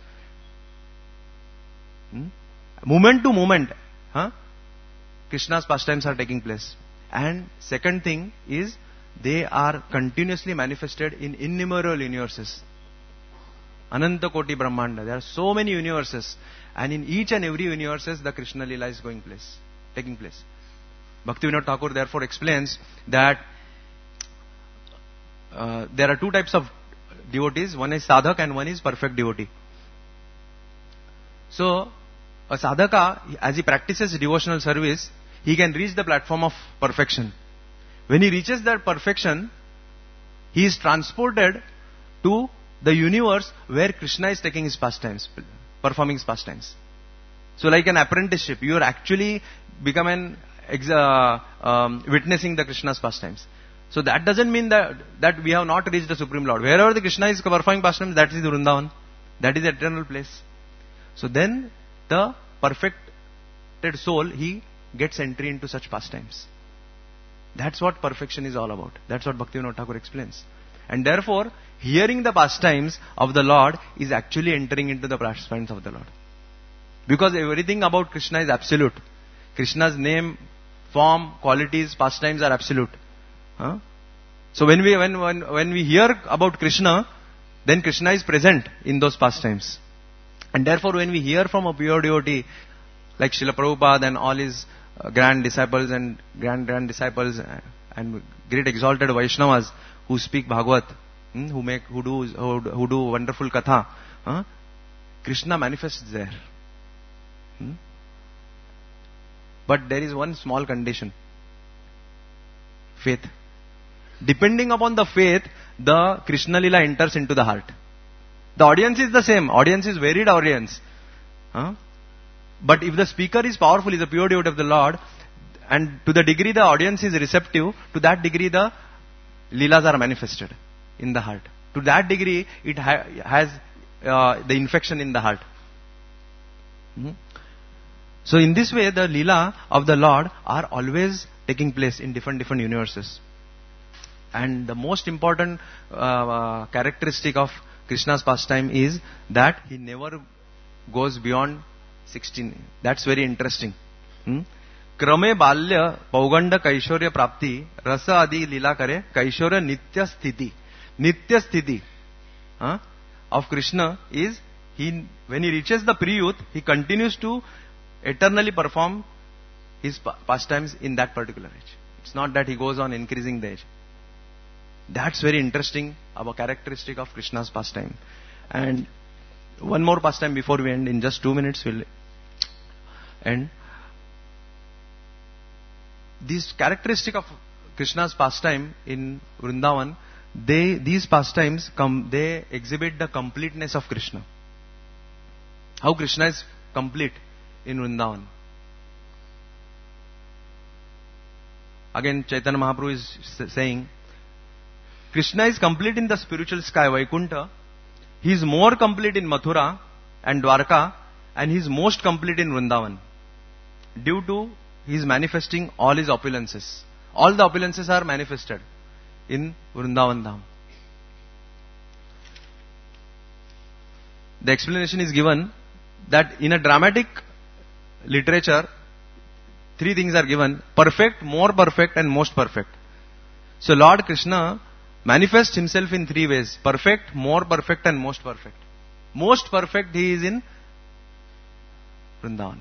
A: Moment to moment, Krishna's pastimes are taking place. And second thing is, they are continuously manifested in innumerable universes. Ananta Koti Brahmanda. There are so many universes. And in each and every universes, the Krishna Leela is taking place. Bhaktivinoda Thakur therefore explains that there are two types of devotees. One is sadhak and one is perfect devotee. So, a sadhaka, as he practices devotional service, he can reach the platform of perfection. When he reaches that perfection, he is transported to the universe where Krishna is taking his pastimes, performing his pastimes. So like an apprenticeship, you are actually become witnessing the Krishna's pastimes. So that doesn't mean that we have not reached the Supreme Lord. Wherever the Krishna is performing pastimes, that is Vrindavan. That is the eternal place. So then the perfected soul, he gets entry into such pastimes. That's what perfection is all about. That's what Bhaktivinoda Thakur explains. And therefore, hearing the pastimes of the Lord is actually entering into the pastimes of the Lord. Because everything about Krishna is absolute. Krishna's name, form, qualities, pastimes are absolute. So when we hear about Krishna, then Krishna is present in those pastimes. And therefore when we hear from a pure devotee, like Srila Prabhupada and all his grand disciples and grand disciples and great exalted Vaishnavas who speak Bhagavad, who do wonderful katha, Krishna manifests there. But there is one small condition: faith. Depending upon the faith, the Krishna Lila enters into the heart. The audience is the same. Audience is varied audience. But if the speaker is powerful, is a pure devotee of the Lord, and to the degree the audience is receptive, to that degree the Leelas are manifested in the heart. To that degree, it has the infection in the heart. So in this way, the Leela of the Lord are always taking place in different universes. And the most important characteristic of Krishna's pastime is that he never goes beyond 16. That's very interesting. Krame balya pauganda kaishorya prapti rasa adi lila kare kaishorya nitya sthiti. Nitya sthiti of Krishna is when he reaches the pre-youth, he continues to eternally perform his pastimes in that particular age. It's not that he goes on increasing the age. That's very interesting, our characteristic of Krishna's pastime. And one more pastime before we end. In just 2 minutes we'll end. This characteristic of Krishna's pastime in Vrindavan, these pastimes they exhibit the completeness of Krishna. How Krishna is complete in Vrindavan. Again, Chaitanya Mahaprabhu is saying, Krishna is complete in the spiritual sky, Vaikuntha. He is more complete in Mathura and Dwarka, and he is most complete in Vrindavan. Due to his manifesting all his opulences. All the opulences are manifested in Vrindavan Dham. The explanation is given that in a dramatic literature, 3 things are given: perfect, more perfect, and most perfect. So Lord Krishna manifests himself in 3 ways: perfect, more perfect, and most perfect. Most perfect he is in Vrindavan.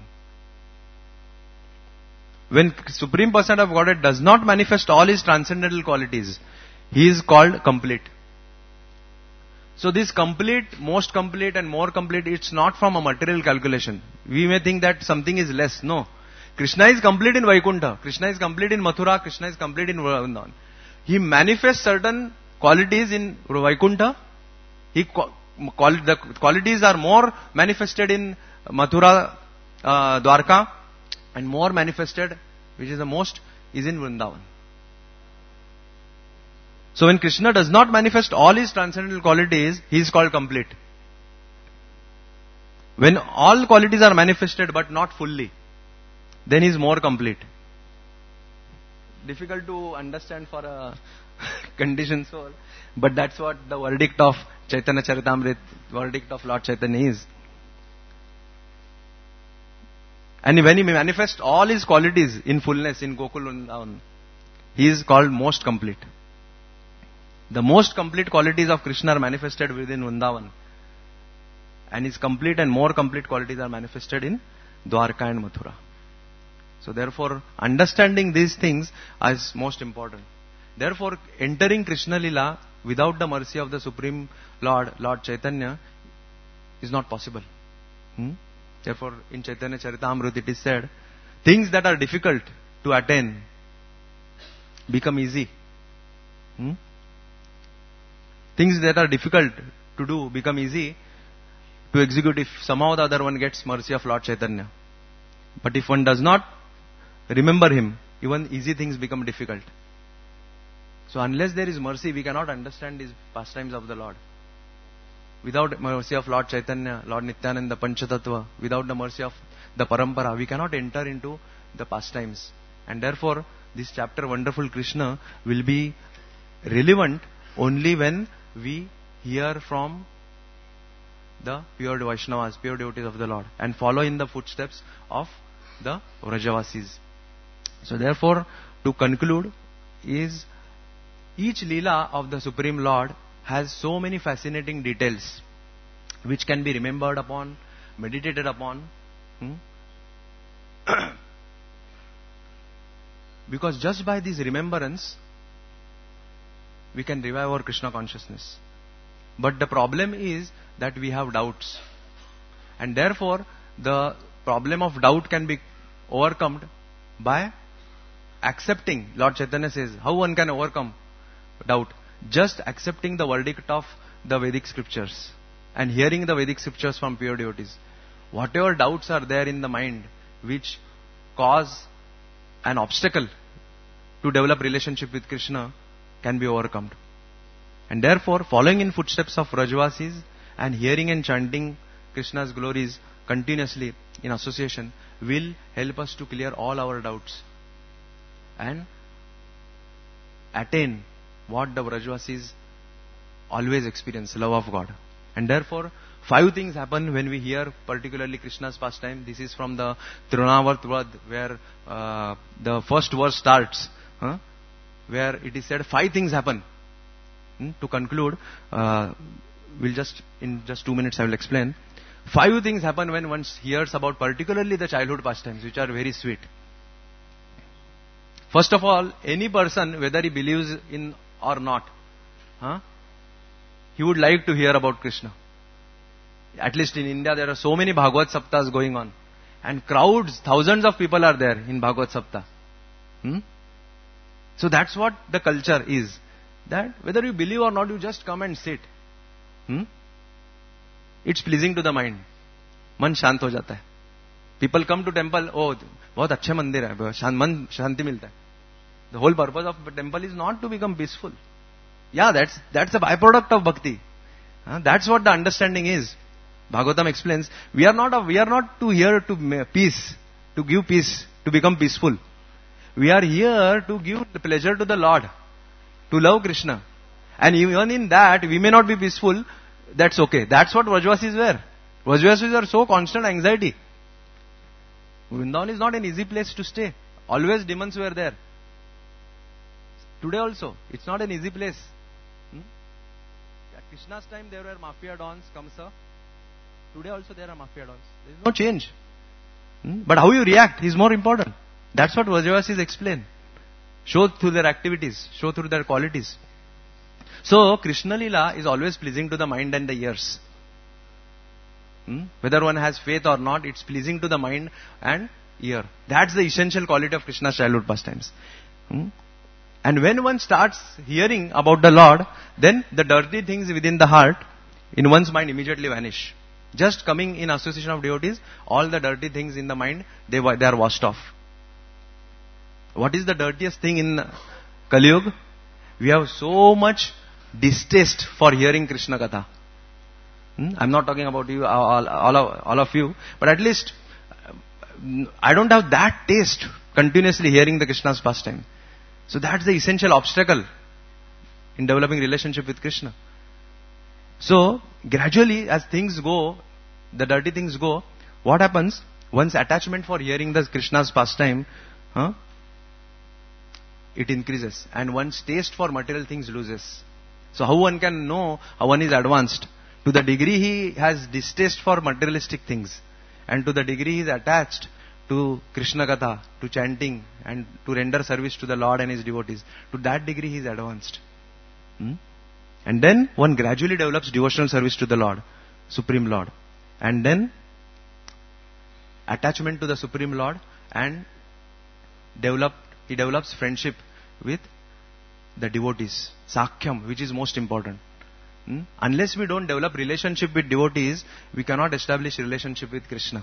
A: When Supreme Person of Godhead does not manifest all his transcendental qualities, he is called complete. So this complete, most complete and more complete, it's not from a material calculation. We may think that something is less. No. Krishna is complete in Vaikuntha. Krishna is complete in Mathura. Krishna is complete in Vrindavan. He manifests certain qualities in Vaikuntha. The qualities are more manifested in Mathura, Dwarka, and more manifested, which is the most, is in Vrindavan. So when Krishna does not manifest all his transcendental qualities, he is called complete. When all qualities are manifested but not fully, then he is more complete. Difficult to understand for a conditioned soul, but that's what the verdict of Chaitanya Charitamrita, verdict of Lord Chaitanya is. And when he manifests all his qualities in fullness in Gokul Vrindavan, he is called most complete. The most complete qualities of Krishna are manifested within Vrindavan, and his complete and more complete qualities are manifested in Dwarka and Mathura. So therefore, understanding these things is most important. Therefore, entering Krishna Lila without the mercy of the Supreme Lord, Lord Chaitanya, is not possible. Therefore, in Chaitanya Charitamrita it is said, things that are difficult to attain become easy. Things that are difficult to do become easy to execute if somehow the other one gets mercy of Lord Chaitanya. But if one does not remember him, even easy things become difficult. So unless there is mercy, we cannot understand these pastimes of the Lord. Without mercy of Lord Chaitanya, Lord Nityananda, Panchatattva, without the mercy of the Parampara, we cannot enter into the pastimes. And therefore, this chapter, Wonderful Krishna, will be relevant only when we hear from the pure Vaishnavas, pure devotees of the Lord, and follow in the footsteps of the Vrajavasis. So therefore, to conclude, is each Leela of the Supreme Lord has so many fascinating details which can be remembered upon, meditated upon. Because just by this remembrance, we can revive our Krishna consciousness. But the problem is that we have doubts. And therefore, the problem of doubt can be overcome by accepting. Lord Chaitanya says, how one can overcome doubt? Just accepting the verdict of the Vedic scriptures and hearing the Vedic scriptures from pure devotees. Whatever doubts are there in the mind which cause an obstacle to develop relationship with Krishna can be overcome. And therefore, following in footsteps of Vrajavasis and hearing and chanting Krishna's glories continuously in association will help us to clear all our doubts and attain what the Vrajavasis always experience, love of God. And therefore, 5 things happen when we hear particularly Krishna's pastime. This is from the Trinavarta Vad, where the first verse starts, where it is said 5 things happen. To conclude, in just 2 minutes I will explain. 5 things happen when one hears about particularly the childhood pastimes, which are very sweet. First of all, any person, whether he believes in or not, he would like to hear about Krishna. At least in India, there are so many Bhagavad Saptas going on. And crowds, thousands of people are there in Bhagavad Sapta. So that's what the culture is. That whether you believe or not, you just come and sit. It's pleasing to the mind. Man shant ho jata hai. People come to temple, oh, बहुत अच्छे मंदिर है, मन शांति मिलता है. The whole purpose of the temple is not to become peaceful. Yeah, that's a byproduct of bhakti. That's what the understanding is. Bhagavatam explains, we are not to here to peace, to give peace, to become peaceful. We are here to give the pleasure to the Lord, to love Krishna. And even in that, we may not be peaceful. That's okay. That's what Vrajavasis were. Vrajavasis are so constant anxiety. Vrindavan is not an easy place to stay. Always demons were there. Today also, it's not an easy place. At Krishna's time, there were mafia dons, Kamsa. Today also there are mafia dons. There is no change. But how you react is more important. That's what Vrajavasis explain. Show through their activities, show through their qualities. So, Krishna Lila is always pleasing to the mind and the ears. Whether one has faith or not, it's pleasing to the mind and ear. That's the essential quality of Krishna's childhood pastimes. And when one starts hearing about the Lord, then the dirty things within the heart, in one's mind, immediately vanish. Just coming in association of devotees, all the dirty things in the mind, they are washed off. What is the dirtiest thing in Kali Yuga? We have so much distaste for hearing Krishna Katha. I'm not talking about you, all of you, but at least I don't have that taste continuously hearing the Krishna's pastime. So that's the essential obstacle in developing relationship with Krishna. So gradually, as things go, the dirty things go, what happens? One's attachment for hearing the Krishna's pastime, it increases, and one's taste for material things loses. So how one can know how one is advanced? To the degree he has distaste for materialistic things, and to the degree he is attached to Krishna Katha, to chanting, and to render service to the Lord and His devotees. To that degree he is advanced. And then one gradually develops devotional service to the Lord, Supreme Lord. And then attachment to the Supreme Lord, and he develops friendship with the devotees. Sakhyam, which is most important. Unless we don't develop relationship with devotees, we cannot establish relationship with Krishna.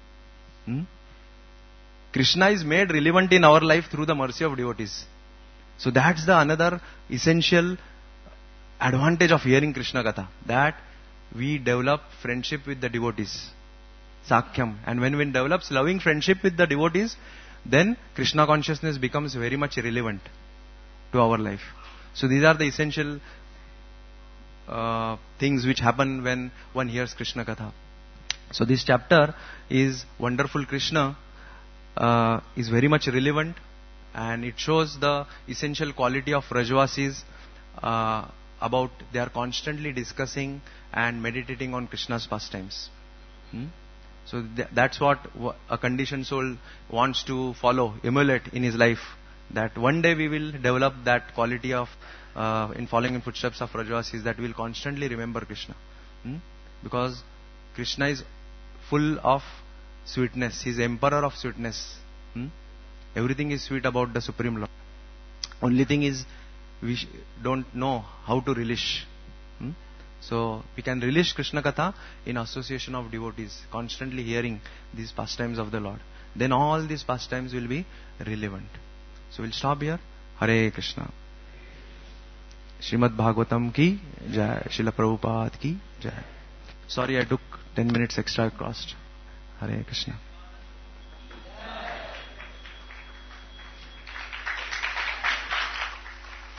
A: Krishna is made relevant in our life through the mercy of devotees. So that's the another essential advantage of hearing Krishna Katha, that we develop friendship with the devotees. Sakhyam. And when one develops loving friendship with the devotees, then Krishna consciousness becomes very much relevant to our life. So these are the essential things which happen when one hears Krishna Katha. So this chapter is wonderful. Krishna is very much relevant, and it shows the essential quality of Rajvasis about they are constantly discussing and meditating on Krishna's pastimes. So that's what a conditioned soul wants to follow, emulate in his life. That one day we will develop that quality of in following in footsteps of Rajvasis, that we will constantly remember Krishna. Because Krishna is full of sweetness. He is emperor of sweetness. Everything is sweet about the Supreme Lord. Only thing is we don't know how to relish. So we can relish Krishna Katha in association of devotees, constantly hearing these pastimes of the Lord. Then all these pastimes will be relevant. So we'll stop here. Hare Krishna. Srimad Bhagavatam ki jai. Srila Prabhupada ki jai. Sorry I took 10 minutes extra cost. Hare Krishna.